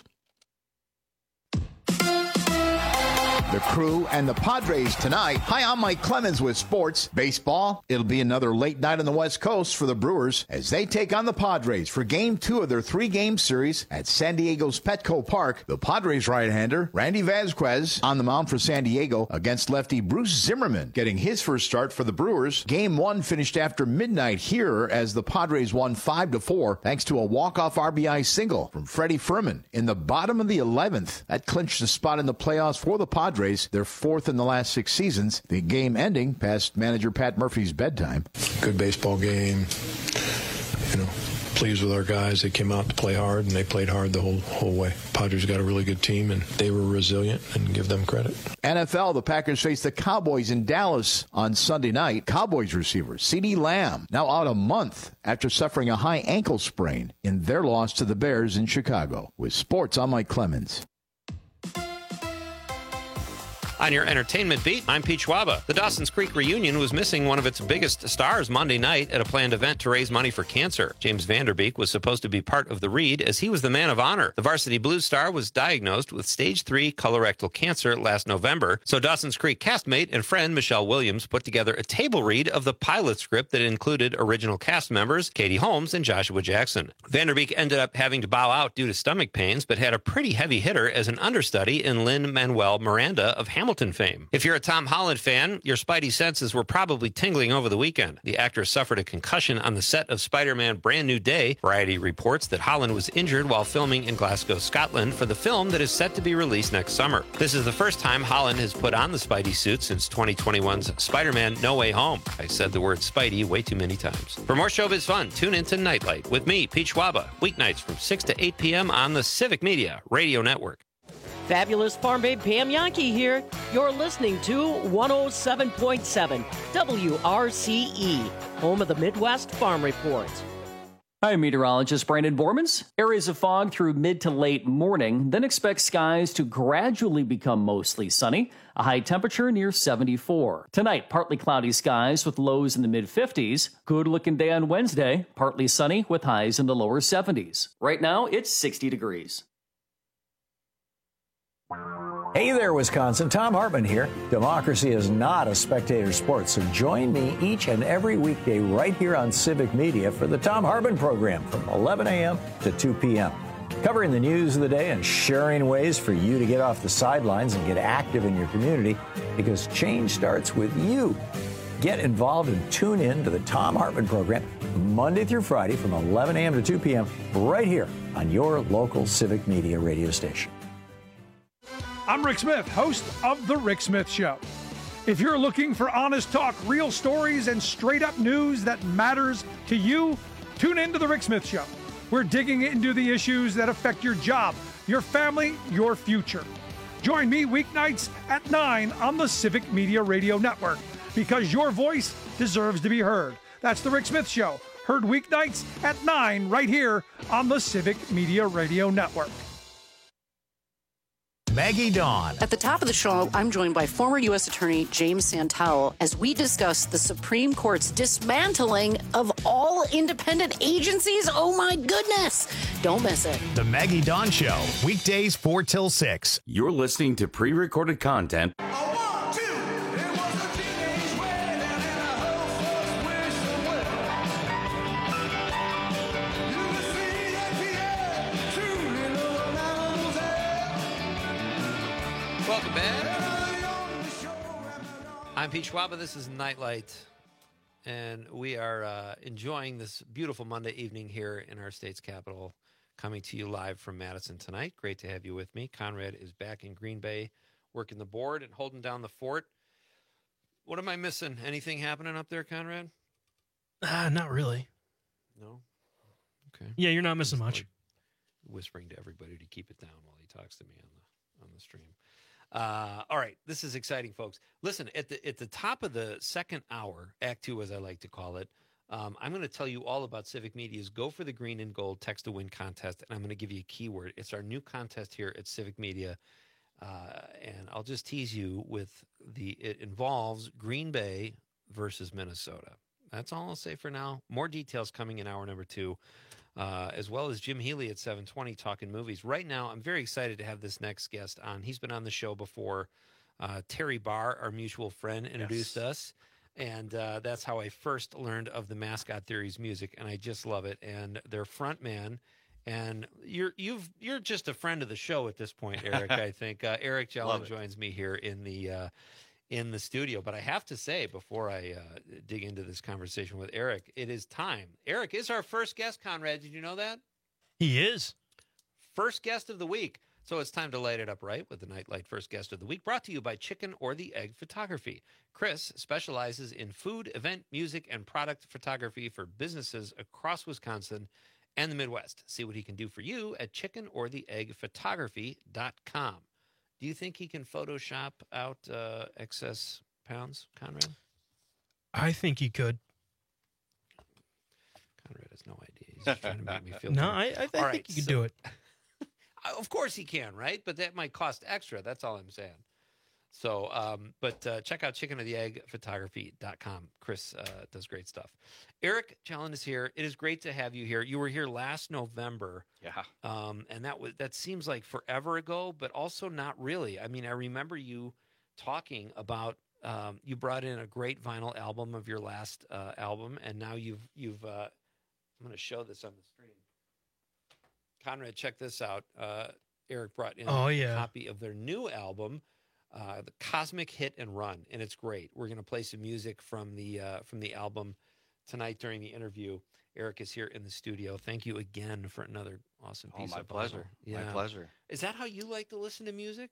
The Crew and the Padres tonight. Hi, I'm Mike Clemens with sports. Baseball, it'll be another late night on the West Coast for the Brewers as they take on the Padres for game two of their three-game series at San Diego's Petco Park. The Padres right-hander, Randy Vasquez, on the mound for San Diego against lefty Bruce Zimmerman, getting his first start for the Brewers. Game one finished after midnight here as the Padres won five to four thanks to a walk-off R B I single from Freddie Furman in the bottom of the eleventh. That clinched the spot in the playoffs for the Padres. They're fourth in the last six seasons. The game ending past manager Pat Murphy's bedtime. Good baseball game. You know, pleased with our guys. They came out to play hard, and they played hard the whole whole way. Padres got a really good team, and they were resilient, and give them credit. N F L, the Packers face the Cowboys in Dallas on Sunday night. Cowboys receiver CeeDee Lamb now out a month after suffering a high ankle sprain in their loss to the Bears in Chicago. With sports, I'm Mike Clemens. On your entertainment beat, I'm Pete Schwaba. The Dawson's Creek reunion was missing one of its biggest stars Monday night at a planned event to raise money for cancer. James Vanderbeek was supposed to be part of the read as he was the man of honor. The Varsity Blues star was diagnosed with stage three colorectal cancer last November, so Dawson's Creek castmate and friend Michelle Williams put together a table read of the pilot script that included original cast members Katie Holmes and Joshua Jackson. Vanderbeek ended up having to bow out due to stomach pains, but had a pretty heavy hitter as an understudy in Lin-Manuel Miranda of Hamilton fame. If you're a Tom Holland fan, your spidey senses were probably tingling over the weekend. The actor suffered a concussion on the set of Spider-Man Brand New Day. Variety reports that Holland was injured while filming in Glasgow, Scotland for the film that is set to be released next summer. This is the first time Holland has put on the Spidey suit since twenty twenty-one's Spider-Man No Way Home. I said the word Spidey way too many times. For more showbiz fun, tune into Nightlight with me, Pete Schwaba, weeknights from six to eight p.m. on the Civic Media Radio Network. Fabulous Farm Babe Pam Yankee here. You're listening to one oh seven point seven W R C E, home of the Midwest Farm Report. Hi, meteorologist Brandon Bormans. Areas of fog through mid to late morning, then expect skies to gradually become mostly sunny. A high temperature near seventy-four. Tonight, partly cloudy skies with lows in the mid fifties. Good looking day on Wednesday, partly sunny with highs in the lower seventies. Right now, it's sixty degrees. Hey there, Wisconsin. Tom Hartman here. Democracy is not a spectator sport, so join me each and every weekday right here on Civic Media for the Tom Hartman program from eleven a.m. to two p.m. Covering the news of the day and sharing ways for you to get off the sidelines and get active in your community, because change starts with you. Get involved and tune in to the Tom Hartman program Monday through Friday from eleven a.m. to two p.m. right here on your local Civic Media radio station. I'm Rick Smith, host of The Rick Smith Show. If you're looking for honest talk, real stories, and straight-up news that matters to you, tune in to The Rick Smith Show. We're digging into the issues that affect your job, your family, your future. Join me weeknights at nine on the Civic Media Radio Network, because your voice deserves to be heard. That's The Rick Smith Show, heard weeknights at nine right here on the Civic Media Radio Network. Maggie Dawn. At the top of the show, I'm joined by former U S Attorney James Santel as we discuss the Supreme Court's dismantling of all independent agencies. Oh, my goodness. Don't miss it. The Maggie Dawn Show, weekdays four till six. You're listening to pre-recorded content. Welcome back. I'm Pete Schwaba. This is Nightlight, and we are uh, enjoying this beautiful Monday evening here in our state's capital, coming to you live from Madison tonight. Great to have you with me. Conrad is back in Green Bay, working the board and holding down the fort. What am I missing? Anything happening up there, Conrad? Uh, not really. No? Okay. Yeah, you're not missing much. Whispering to everybody to keep it down while he talks to me on the on the stream. Uh, all right, this is exciting, folks. Listen, at the at the top of the second hour, Act Two, as I like to call it, um, I'm going to tell you all about Civic Media's Go for the Green and Gold Text to Win contest, and I'm going to give you a keyword. It's our new contest here at Civic Media, uh, and I'll just tease you with the. It involves Green Bay versus Minnesota. That's all I'll say for now. More details coming in hour number two. Uh, as well as Jim Healy at seven twenty talking movies. Right now, I'm very excited to have this next guest on. He's been on the show before. Uh, Terry Barr, our mutual friend, introduced yes. us, and uh, that's how I first learned of the Mascot Theory's music, and I just love it. And their front man, and you're you've you're just a friend of the show at this point, Eric. I think uh, Eric Jellin joins me here in the uh, in the studio. But I have to say, before I uh, dig into this conversation with Eric, it is time. Eric is our first guest, Conrad. Did you know that? He is. First guest of the week. So it's time to light it up right with the Nightlight First Guest of the Week, brought to you by Chicken or the Egg Photography. Chris specializes in food, event, music, and product photography for businesses across Wisconsin and the Midwest. See what he can do for you at chicken or the egg photography dot com. Do you think he can Photoshop out uh, excess pounds, Conrad? I think he could. Conrad has no idea. He's just trying to make me feel No, good. I, I, I think right, he could so, do it. Of course he can, right? But that might cost extra. That's all I'm saying. So, um, but uh, check out chicken or the egg photography dot com. Chris uh, does great stuff. Eric Jellin is here. It is great to have you here. You were here last November. Yeah. Um, and that was that seems like forever ago, but also not really. I mean, I remember you talking about um, you brought in a great vinyl album of your last uh, album, and now you've you've. Uh, I'm going to show this on the screen. Conrad, check this out. Uh, Eric brought in oh, a yeah. copy of their new album, uh, the Cosmic Hit and Run, and it's great. We're going to play some music from the uh, from the album tonight during the interview. Eric is here in the studio. Thank you again for another awesome piece. Oh, my of pleasure. Yeah. My pleasure. Is that how you like to listen to music?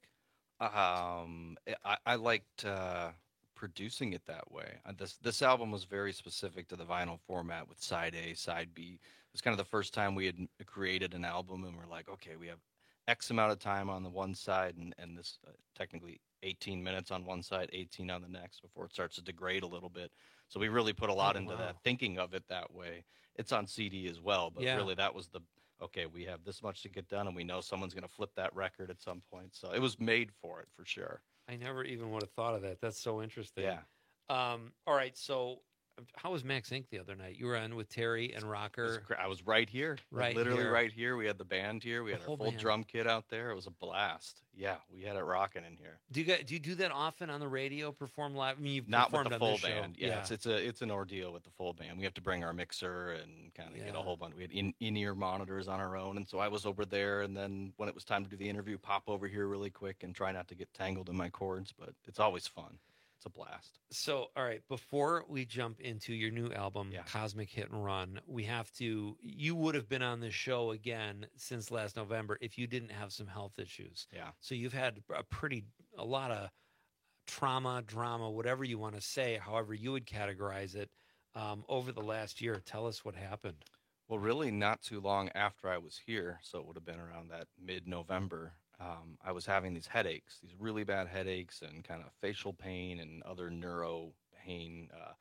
Um, I, I liked uh, producing it that way. Uh, this this album was very specific to the vinyl format with side A, side B. It was kind of the first time we had created an album, and we're like, okay, we have X amount of time on the one side, and, and this uh, technically eighteen minutes on one side, eighteen on the next before it starts to degrade a little bit. So we really put a lot oh, into wow. that, thinking of it that way. It's on C D as well, but yeah. really that was the, okay, we have this much to get done, and we know someone's going to flip that record at some point. So it was made for it, for sure. I never even would have thought of that. That's so interesting. Yeah. Um, all right, so how was Max Incorporated the other night? You were on with Terry and Rocker. I was right here. Right Literally here. right here. We had the band here. We The had whole our full band. drum kit out there. It was a blast. Yeah, we had it rocking in here. Do you guys, do you do that often on the radio? Perform live? I mean, you've Not with performed the on full this show. band. Yeah, It's, it's a it's an ordeal with the full band. We have to bring our mixer and kind of Yeah. get a whole bunch. We had in, in-ear monitors on our own, and so I was over there. And then when it was time to do the interview, pop over here really quick and try not to get tangled in my cords. But it's always fun. It's a blast. So, all right, before we jump into your new album, Cosmic Hit and Run, we have to, you would have been on this show again since last November if you didn't have some health issues. Yeah. So you've had a pretty, a lot of trauma, drama, whatever you want to say, however you would categorize it, um, over the last year. Tell us what happened. Well, really not too long after I was here, so it would have been around that mid-November, um, I was having these headaches, these really bad headaches and kind of facial pain and other neuro pain. Uh,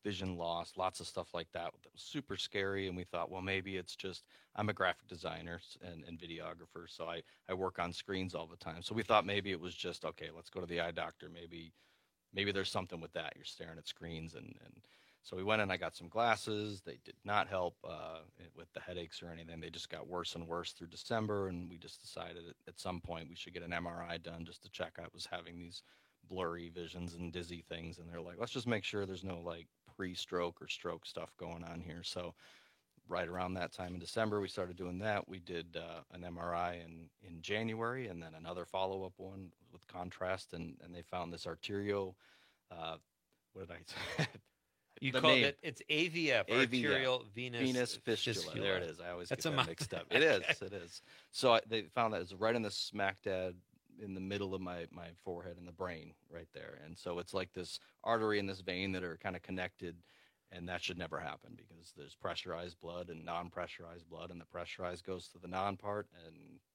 vision loss, lots of stuff like that. That was super scary. And we thought, well, maybe it's just, I'm a graphic designer and, and videographer, so I, I work on screens all the time. So we thought maybe it was just, okay, let's go to the eye doctor. Maybe maybe there's something with that. You're staring at screens. And, and so we went and I got some glasses. They did not help uh, with the headaches or anything. They just got worse and worse through December. And we just decided at, at some point we should get an M R I done just to check I was having these blurry visions and dizzy things. And they're like, let's just make sure there's no like pre-stroke or stroke stuff going on here. So right around that time in December, we started doing that. We did uh, an M R I in, in January, and then another follow-up one with contrast, and, and they found this arterial, uh, what did I say? You the called name. it, it's A V F, A V F, arterial venous, venous fistula. fistula. There it is. I always That's get a that mou- mixed up. It is. It is. So I, they found that it's right in the smack dab in the middle of my, my forehead and the brain right there. And so it's like this artery and this vein that are kind of connected, and that should never happen because there's pressurized blood and non-pressurized blood, and the pressurized goes to the non part, and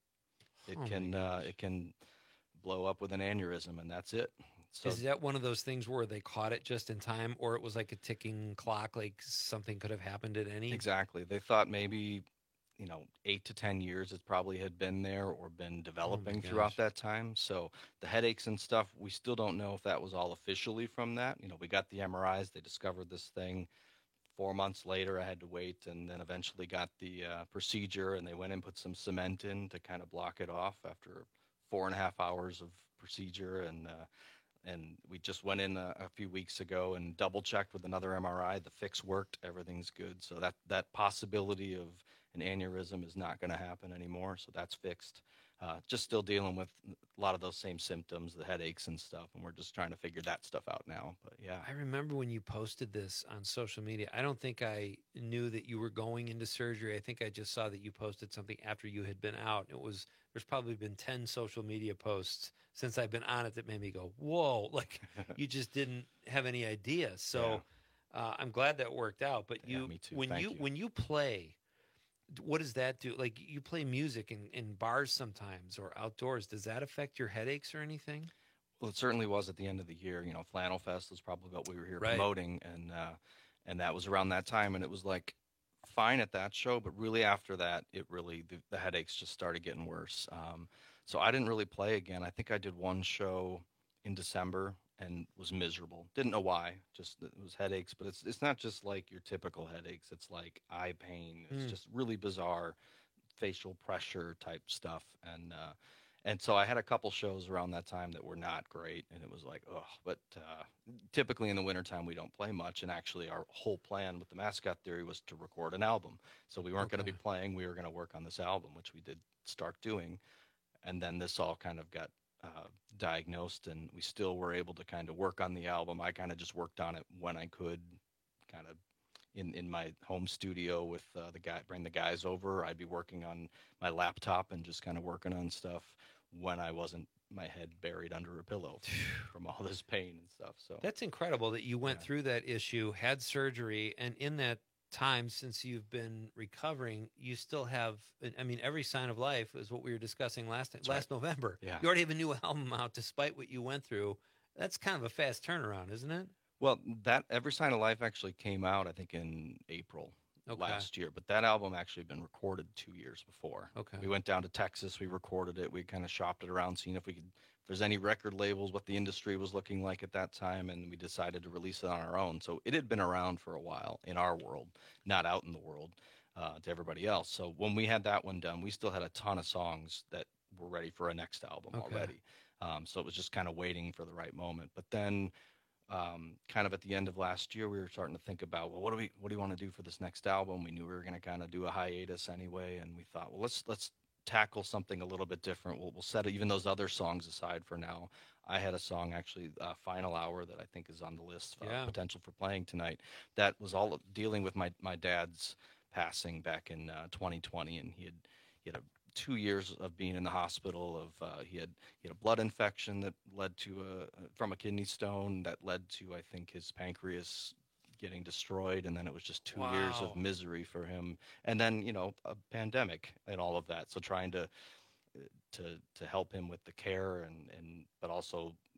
it Oh my can uh, it can blow up with an aneurysm, and that's it. So Is that one of those things where they caught it just in time, or it was like a ticking clock, like something could have happened at any? exactly. They thought maybe, you know, eight to ten years it probably had been there or been developing throughout gosh. that time. So the headaches and stuff, we still don't know if that was all officially from that. You know, we got the M R Is, they discovered this thing. Four months later, I had to wait, and then eventually got the uh, procedure, and they went and put some cement in to kind of block it off after four and a half hours of procedure. And uh, and we just went in a, a few weeks ago and double checked with another M R I. The fix worked, everything's good. So that that possibility of an aneurysm is not going to happen anymore. So that's fixed. Uh, just still dealing with a lot of those same symptoms, the headaches and stuff, and we're just trying to figure that stuff out now. But yeah, I remember when you posted this on social media. I don't think I knew that you were going into surgery. I think I just saw that you posted something after you had been out. It was there's probably been ten social media posts since I've been on it that made me go, "Whoa!" Like you just didn't have any idea. So Yeah. uh, I'm glad that worked out. But Yeah, you, me too. when Thank you, you. when you play, what does that do? Like you play music in, in bars sometimes or outdoors. Does that affect your headaches or anything? Well, it certainly was at the end of the year. You know, Flannel Fest was probably what we were here Right. promoting, and uh, and that was around that time, and it was like fine at that show, but really after that, it really the, the headaches just started getting worse. Um, so I didn't really play again. I think I did one show in December and was miserable. Didn't know why. Just it was headaches, but it's it's not just like your typical headaches. It's like eye pain. It's Mm. just really bizarre facial pressure type stuff, and uh, and so I had a couple shows around that time that were not great, and it was like, oh. But uh, typically in the wintertime, we don't play much, and actually our whole plan with the Mascot Theory was to record an album. So we weren't going to Okay. be playing. We were going to work on this album, which we did start doing, and then this all kind of got uh, diagnosed, and we still were able to kind of work on the album. I kind of just worked on it when I could, kind of in, in my home studio with uh, the guy, bring the guys over. I'd be working on my laptop and just kind of working on stuff when I wasn't my head buried under a pillow from all this pain and stuff. So That's incredible that you went through that issue, had surgery, and in that time since you've been recovering, you still have, I mean, every sign of life is what we were discussing last last November. Yeah. You already have a new album out despite what you went through. That's kind of a fast turnaround, isn't it? Well, that Every Sign of Life actually came out, I think, in April Okay. last year. But that album actually had been recorded two years before. Okay. We went down to Texas. We recorded it. We kind of shopped it around, seeing if we could, if there's any record labels, what the industry was looking like at that time, and we decided to release it on our own. So it had been around for a while in our world, not out in the world uh, to everybody else. So when we had that one done, we still had a ton of songs that were ready for a next album Okay. already. Um, so it was just kind of waiting for the right moment. But then um, kind of at the end of last year, we were starting to think about, well, what do we, what do we want to do for this next album? We knew we were going to kind of do a hiatus anyway, and we thought, well, let's let's tackle something a little bit different. We'll we'll set even those other songs aside for now. I had a song actually, uh, Final Hour, that I think is on the list, uh, Yeah. potential for playing tonight. That was all dealing with my my dad's passing back in uh, twenty twenty, and he had he had a two years of being in the hospital. Of uh, he had he had a blood infection that led to a from a kidney stone that led to, I think, his pancreas getting destroyed, and then it was just two years Wow. of misery for him, and then you know a pandemic and all of that. So trying to to to help him with the care and and but also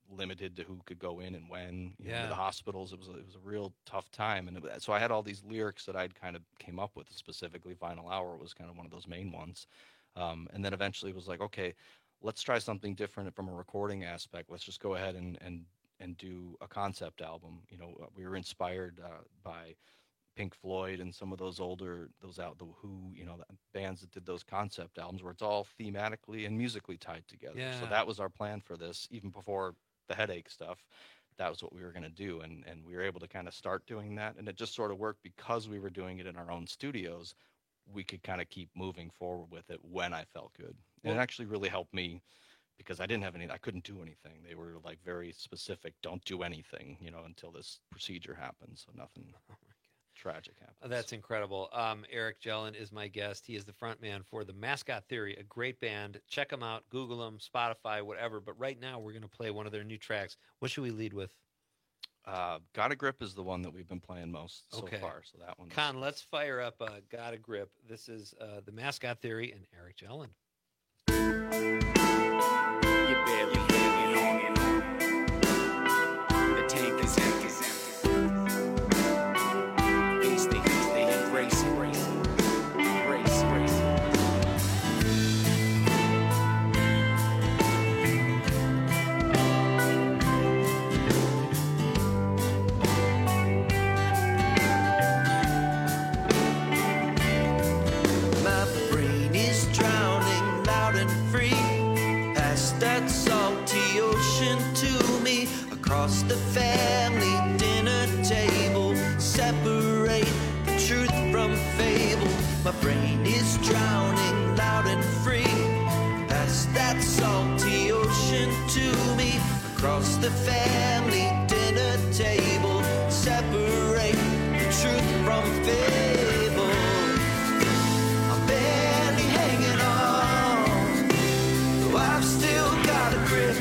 limited to who could go in and when. You Yeah. know, the hospitals. It was a, it was a real tough time, and it, so I had all these lyrics that I'd kind of came up with. Specifically, Final Hour was kind of one of those main ones, um, and then eventually it was like, okay, let's try something different from a recording aspect. Let's just go ahead and and and do a concept album. You know, we were inspired uh, by Pink Floyd and some of those older, those out, the Who, you know, bands that did those concept albums where it's all thematically and musically tied together. Yeah. So that was our plan for this, even before the Headache stuff. That was what we were going to do. And, and we were able to kind of start doing that. And it just sort of worked because we were doing it in our own studios. We could kind of keep moving forward with it when I felt good. And Well- it actually really helped me because I didn't have any, I couldn't do anything. They were like very specific, don't do anything, you know, until this procedure happens. So nothing tragic happens. Oh, that's incredible. Um, Eric Jelen is my guest. He is the front man for the Mascot Theory, a great band. Check them out, Google them, Spotify, whatever. But right now we're going to play one of their new tracks. What should we lead with? Uh, Got a Grip is the one that we've been playing most Okay. so far. So that one. Con, let's fire up uh, Got a Grip. This is uh, the Mascot Theory and Eric Jelen. You're barely hanging on and on. The tank is empty. Face the heat, they embrace it. Embrace, embrace. My brain is drowning loud and free. Past that salty ocean to me. Across the family dinner table. Separate the truth from fable. My brain is drowning loud and free. Past that salty ocean to me. Across the family dinner table. Separate the truth from fable. I'm barely hanging on, though I've still got a grip.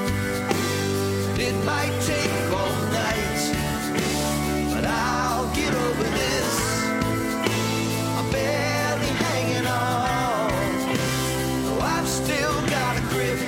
It might take all night, but I'll get over this. I'm barely hanging on, though I've still got a grip.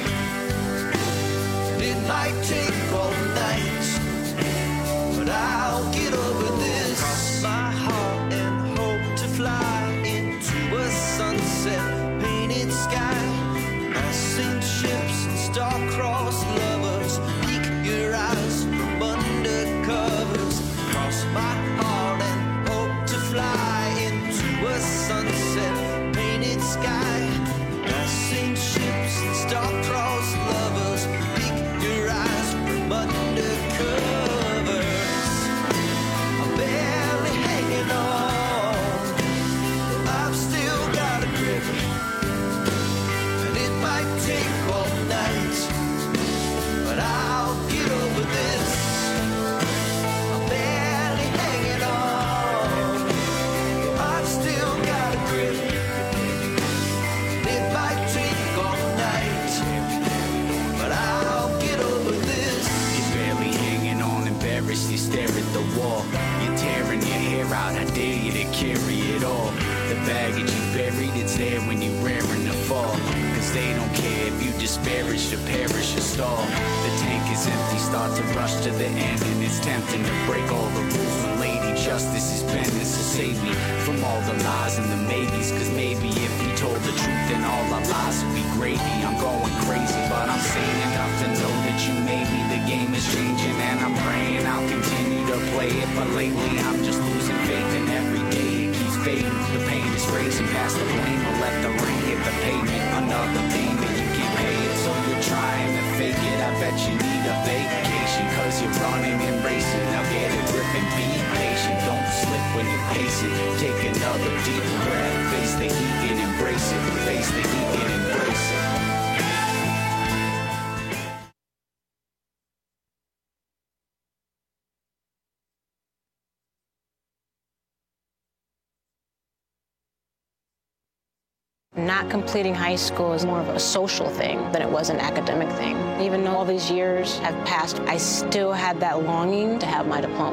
It might take all night, but I'll get over this. Cross my heart and hope to fly into a sunset painted sky. Passing ships and star-crossed lovers. Peek your eyes from under covers. Cross my heart and hope to fly into a sunset painted sky. Passing ships and star-crossed lovers. Peek your eyes from under covers. I'm barely hanging on. I've still got a grip, and it might take all night, but I'll get over this. I'm barely hanging on. I've still got a grip, and it might take all night, but I'll get over this. You're barely hanging on, embarrassed, you stare at the wall. You're tearing your hair out, I dare you to carry it all. The baggage you buried, it's there when you're raring to fall. Cause they don't care if you disparage to perish or stall. The tank is empty, start to rush to the end, and it's tempting to break all the rules when Lady Justice is bending. So save me from all the lies and the maybes. Cause maybe if we told the truth, then all our lies would be gravy. I'm going crazy, but I'm sane enough to know that you made me. The game is changing, and I'm praying I'll continue to play it. But lately I'm just losing faith, and every day it keeps fading. The pain is raising past the blame, or let the rain hit the pavement. Another payment you can pay it, so you're trying to fake it. I bet you need a vacation, cause you're running and racing. Now get a grip and be patient. Don't slip when you're pacing. Take another deep breath. Face the heat and embrace it. Face the heat and embrace it. Not completing high school is more of a social thing than it was an academic thing. Even though all these years have passed, I still had that longing to have my diploma.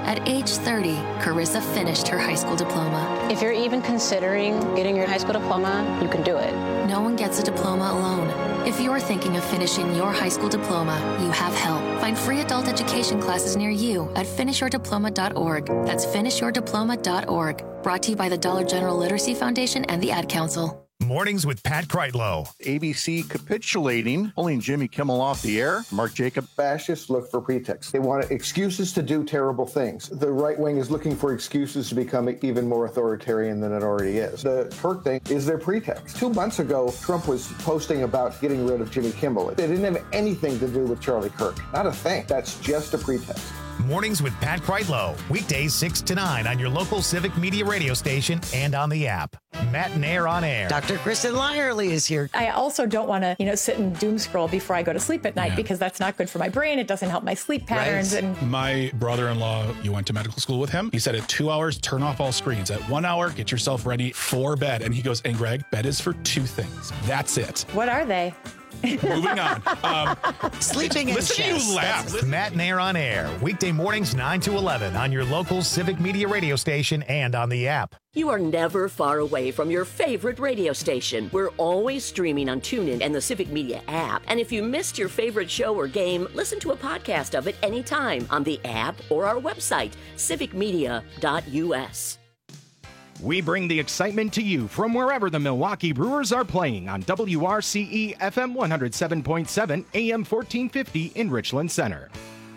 At age thirty, Carissa finished her high school diploma. If you're even considering getting your high school diploma, you can do it. No one gets a diploma alone. If you're thinking of finishing your high school diploma, you have help. Find free adult education classes near you at finish your diploma dot org. That's finish your diploma dot org. Brought to you by the Dollar General Literacy Foundation and the Ad Council. Mornings with Pat Kreitlow. A B C capitulating, pulling Jimmy Kimmel off the air. Mark Jacob. Fascists look for pretexts. They want excuses to do terrible things. The right wing is looking for excuses to become even more authoritarian than it already is. The Kirk thing is their pretext. Two months ago, Trump was posting about getting rid of Jimmy Kimmel. It didn't have anything to do with Charlie Kirk. Not a thing. That's just a pretext. Mornings with Pat Kreitlow. Weekdays six to nine on your local Civic Media radio station and on the app. Matt and Air on Air. Doctor Kristen Lyerly is here. I also don't want to, you know, sit and doom scroll before I go to sleep at night yeah. because that's not good for my brain. It doesn't help my sleep patterns. Right. And my brother-in-law, you went to medical school with him. He said at two hours, turn off all screens. At one hour, get yourself ready for bed. And he goes, and Greg, bed is for two things. That's it. What are they? Moving on. Um, Sleeping and listen chess. to you laugh. Matt and Air on Air. Weekday mornings nine to eleven on your local Civic Media radio station and on the app. You are never far away from your favorite radio station. We're always streaming on TuneIn and the Civic Media app. And if you missed your favorite show or game, listen to a podcast of it anytime on the app or our website, civic media dot u s. We bring the excitement to you from wherever the Milwaukee Brewers are playing on W R C E F M one oh seven point seven, A M fourteen fifty in Richland Center.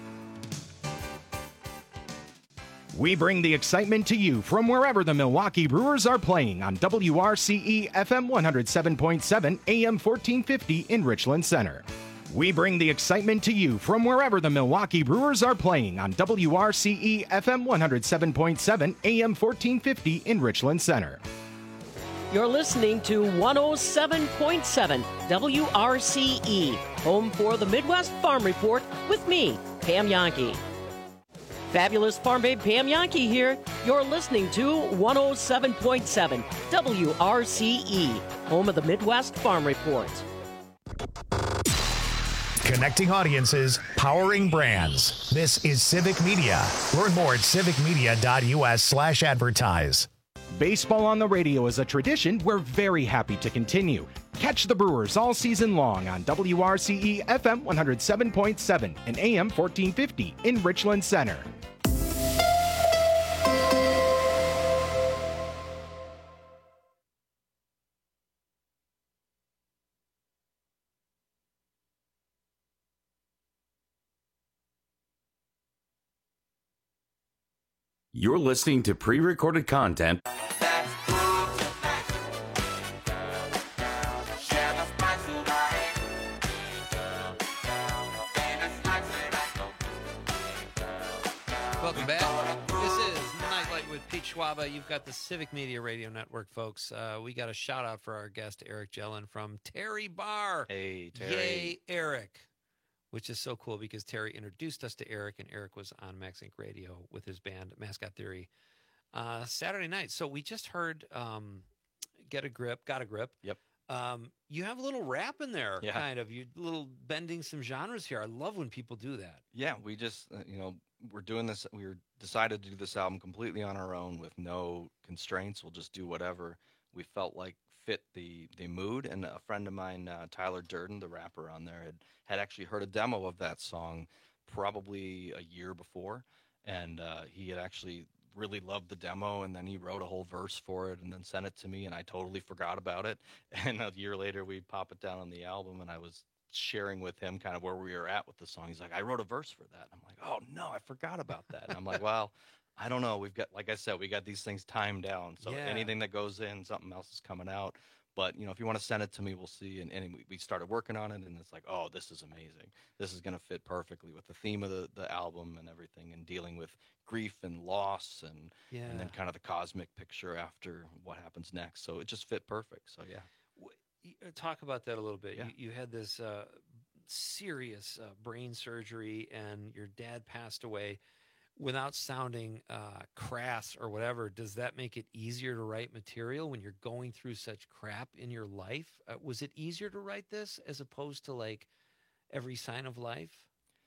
We bring the excitement to you from wherever the Milwaukee Brewers are playing on W R C E F M one oh seven point seven, A M fourteen fifty in Richland Center. We bring the excitement to you from wherever the Milwaukee Brewers are playing on W R C E F M one oh seven point seven, A M fourteen fifty in Richland Center. You're listening to one oh seven point seven W R C E, home for the Midwest Farm Report with me, Pam Yankee. Fabulous Farm Babe Pam Yankee here. You're listening to one oh seven point seven W R C E, home of the Midwest Farm Report. Connecting audiences, powering brands. This is Civic Media. Learn more at civic media dot u s slash advertise. Baseball on the radio is a tradition we're very happy to continue. Catch the Brewers all season long on W R C E F M one oh seven point seven and A M fourteen fifty in Richland Center. You're listening to pre-recorded content. Welcome back. This is Nightlight with Pete Schwaba. You've got the Civic Media Radio Network, folks. Uh, we got a shout out for our guest, Eric Jellin from Terry Bar. Hey, Terry. Yay, Eric. Which is so cool because Terry introduced us to Eric, and Eric was on Max Inc Radio with his band Mascot Theory uh, Saturday night. So we just heard um, Get a Grip, Got a Grip. Yep. Um, you have a little rap in there, yeah. kind of. You little bending some genres here. I love when people do that. Yeah, we just, uh, you know, we're doing this. We were decided to do this album completely on our own with no constraints. We'll just do whatever we felt like fit the the mood. And a friend of mine, uh, Tyler Durden, the rapper on there, had had actually heard a demo of that song probably a year before, and uh, he had actually really loved the demo, and then he wrote a whole verse for it and then sent it to me, and I totally forgot about it. And a year later we pop it down on the album, and I was sharing with him kind of where we were at with the song. He's like, I wrote a verse for that. I'm like, oh no, I forgot about that. And I'm like, well, I don't know. We've got, like I said, we got these things timed down. So Yeah. anything that goes in, something else is coming out. But, you know, if you want to send it to me, we'll see. And, and we, we started working on it, and it's like, oh, this is amazing. This is going to fit perfectly with the theme of the, the album and everything, and dealing with grief and loss and, Yeah. and then kind of the cosmic picture after what happens next. So it just fit perfect. So, yeah. Talk about that a little bit. Yeah. You, you had this uh, serious uh, brain surgery, and your dad passed away. Without sounding uh, crass or whatever, does that make it easier to write material when you're going through such crap in your life? Uh, was it easier to write this as opposed to like Every Sign of Life?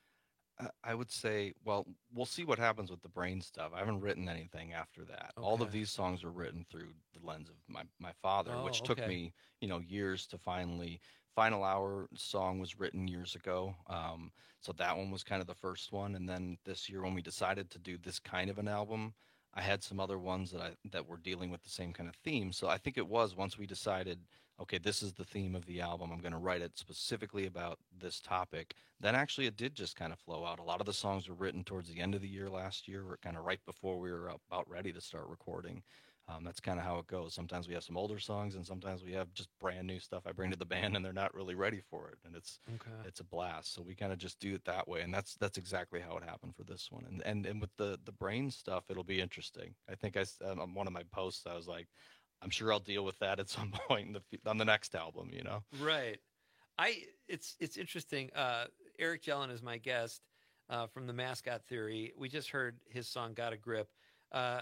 I- I would say, well, we'll see what happens with the Brain stuff. I haven't written anything after that. All of Okay. these songs were written through the lens of my, my father, Oh, which took okay. me, you know, years to finally. Final Hour song was written years ago. Um, so that one was kind of the first one. And then this year when we decided to do this kind of an album, I had some other ones that I that were dealing with the same kind of theme. So I think it was once we decided, okay, this is the theme of the album. I'm going to write it specifically about this topic. Then actually it did just kind of flow out. A lot of the songs were written towards the end of the year last year, or kind of right before we were about ready to start recording. Um, that's kind of how it goes. Sometimes we have some older songs, and sometimes we have just brand new stuff I bring to the band, and they're not really ready for it, and it's Okay. it's a blast. So we kind of just do it that way, and that's that's exactly how it happened for this one. And and and with the the Brain stuff, it'll be interesting. I think I s- um, on one of my posts I was like, I'm sure I'll deal with that at some point in the fu- on the next album. You know. Right. I it's it's interesting. Uh, Eric Jellin is my guest uh, from the Mascot Theory. We just heard his song "Got a Grip." Uh,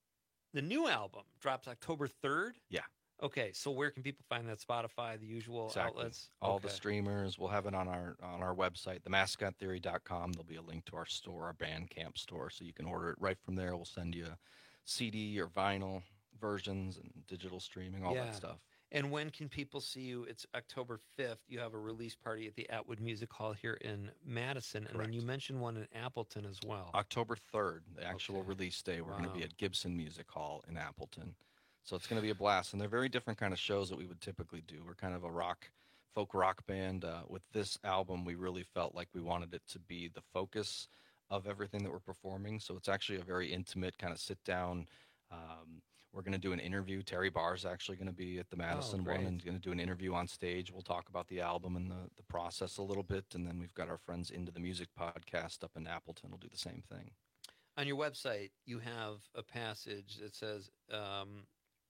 the new album drops October third. Yeah. Okay, so where can people find that? Spotify, the usual Exactly. outlets. All the Okay. streamers. We'll have it on our on our website, the mascot theory dot com. There'll be a link to our store, our Bandcamp store, so you can order it right from there. We'll send you a C D or vinyl versions and digital streaming, all Yeah. that stuff. And when can people see you? It's October fifth. You have a release party at the Atwood Music Hall here in Madison. And then you mentioned one in Appleton as well. October third, the actual release day. We're going to be Wow. at Gibson Music Hall in Appleton. So it's going to be a blast. And they're very different kind of shows that we would typically do. We're kind of a rock, folk rock band. Uh, with this album, we really felt like we wanted it to be the focus of everything that we're performing. So it's actually a very intimate kind of sit down. Um, we're going to do an interview. Terry Barr is actually going to be at the Madison one great. and going to do an interview on stage. We'll talk about the album and the, the process a little bit. And then we've got our friends Into the Music podcast up in Appleton. We'll do the same thing. On your website, you have a passage that says, um,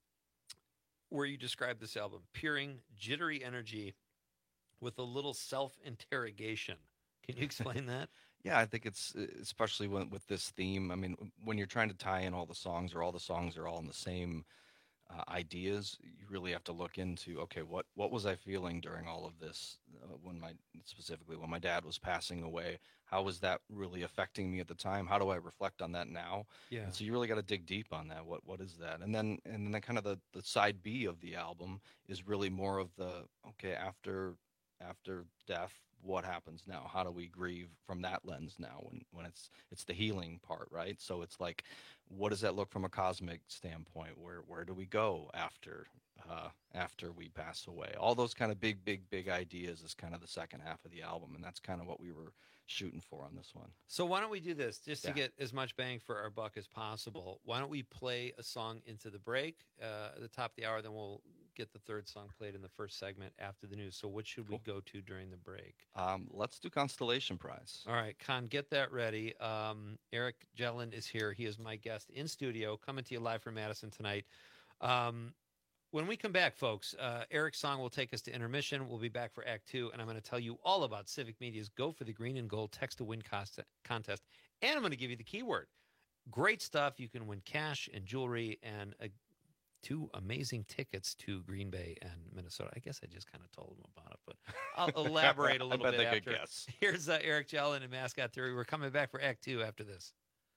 where you describe this album, peering, jittery energy with a little self-interrogation. Can you explain that? Yeah, I think it's uh, especially when, with this theme. I mean, when you're trying to tie in all the songs, or all the songs are all in the same uh, ideas, you really have to look into, okay, what what was I feeling during all of this? Uh, when my specifically when my dad was passing away, how was that really affecting me at the time? How do I reflect on that now? Yeah. And so you really got to dig deep on that. What what is that? And then and then kind of the the side B of the album is really more of the okay after after death. What happens now? How do we grieve from that lens now when, when it's it's the healing part, right? So it's like, what does that look from a cosmic standpoint? Where where do we go after uh, after we pass away? All those kind of big, big, big ideas is kind of the second half of the album, and that's kind of what we were shooting for on this one. So why don't we do this, just to Yeah. get as much bang for our buck as possible? Why don't we play a song into the break uh, at the top of the hour, then we'll get the third song played in the first segment after the news. So what should we go to during the break? Um, let's do Constellation Prize. All right, Con, get that ready. Um, Eric Jellin is here. He is my guest in studio, coming to you live from Madison tonight. Um, when we come back, folks, uh, Eric's song will take us to intermission. We'll be back for Act Two, and I'm going to tell you all about Civic Media's Go for the Green and Gold Text to Win cost- contest, and I'm going to give you the keyword. Great stuff. You can win cash and jewelry and a two amazing tickets to Green Bay and Minnesota. I guess I just kind of told them about it, but I'll elaborate a I little bet bit they after. could guess. Here's uh, Eric Jellin and Mascot Theory. We're coming back for Act Two after this.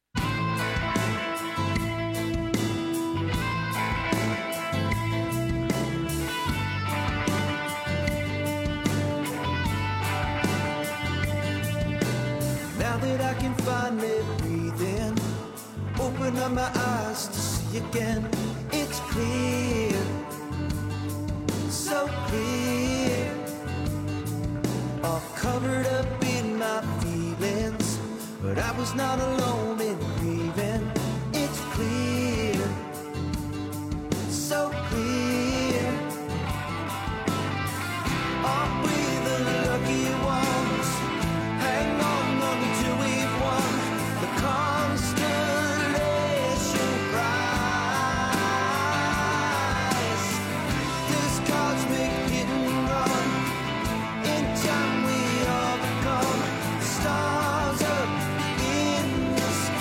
Now that I can finally breathe in, open up my eyes to see again. It's clear, so clear. All covered up in my feelings, but I was not alone in grieving. It's clear, so clear. Aren't we the lucky ones? Hang on until we've won the Constellation Prize. This cosmic hit and run, in time we all become stars up in the sky.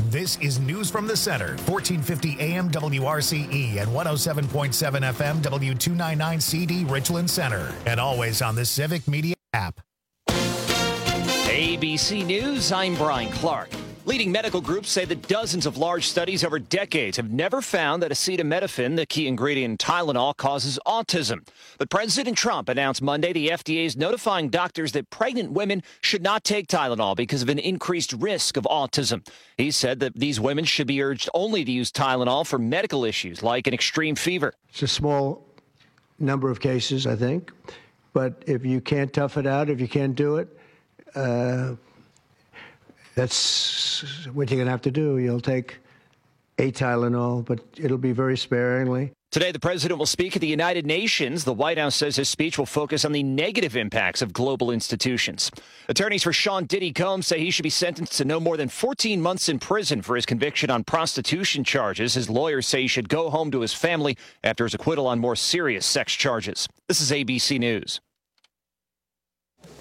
This is News from the Center, fourteen fifty A M W R C E and one oh seven point seven F M W two ninety-nine C D Richland Center. And always on the Civic Media app. A B C News, I'm Brian Clark. Leading medical groups say that dozens of large studies over decades have never found that acetaminophen, the key ingredient in Tylenol, causes autism. But President Trump announced Monday the F D A is notifying doctors that pregnant women should not take Tylenol because of an increased risk of autism. He said that these women should be urged only to use Tylenol for medical issues like an extreme fever. It's a small number of cases, I think. But if you can't tough it out, if you can't do it, uh, that's what you're going to have to do. You'll take a Tylenol, but it'll be very sparingly. Today, the president will speak at the United Nations. The White House says his speech will focus on the negative impacts of global institutions. Attorneys for Sean Diddy Combs say he should be sentenced to no more than fourteen months in prison for his conviction on prostitution charges. His lawyers say he should go home to his family after his acquittal on more serious sex charges. This is A B C News.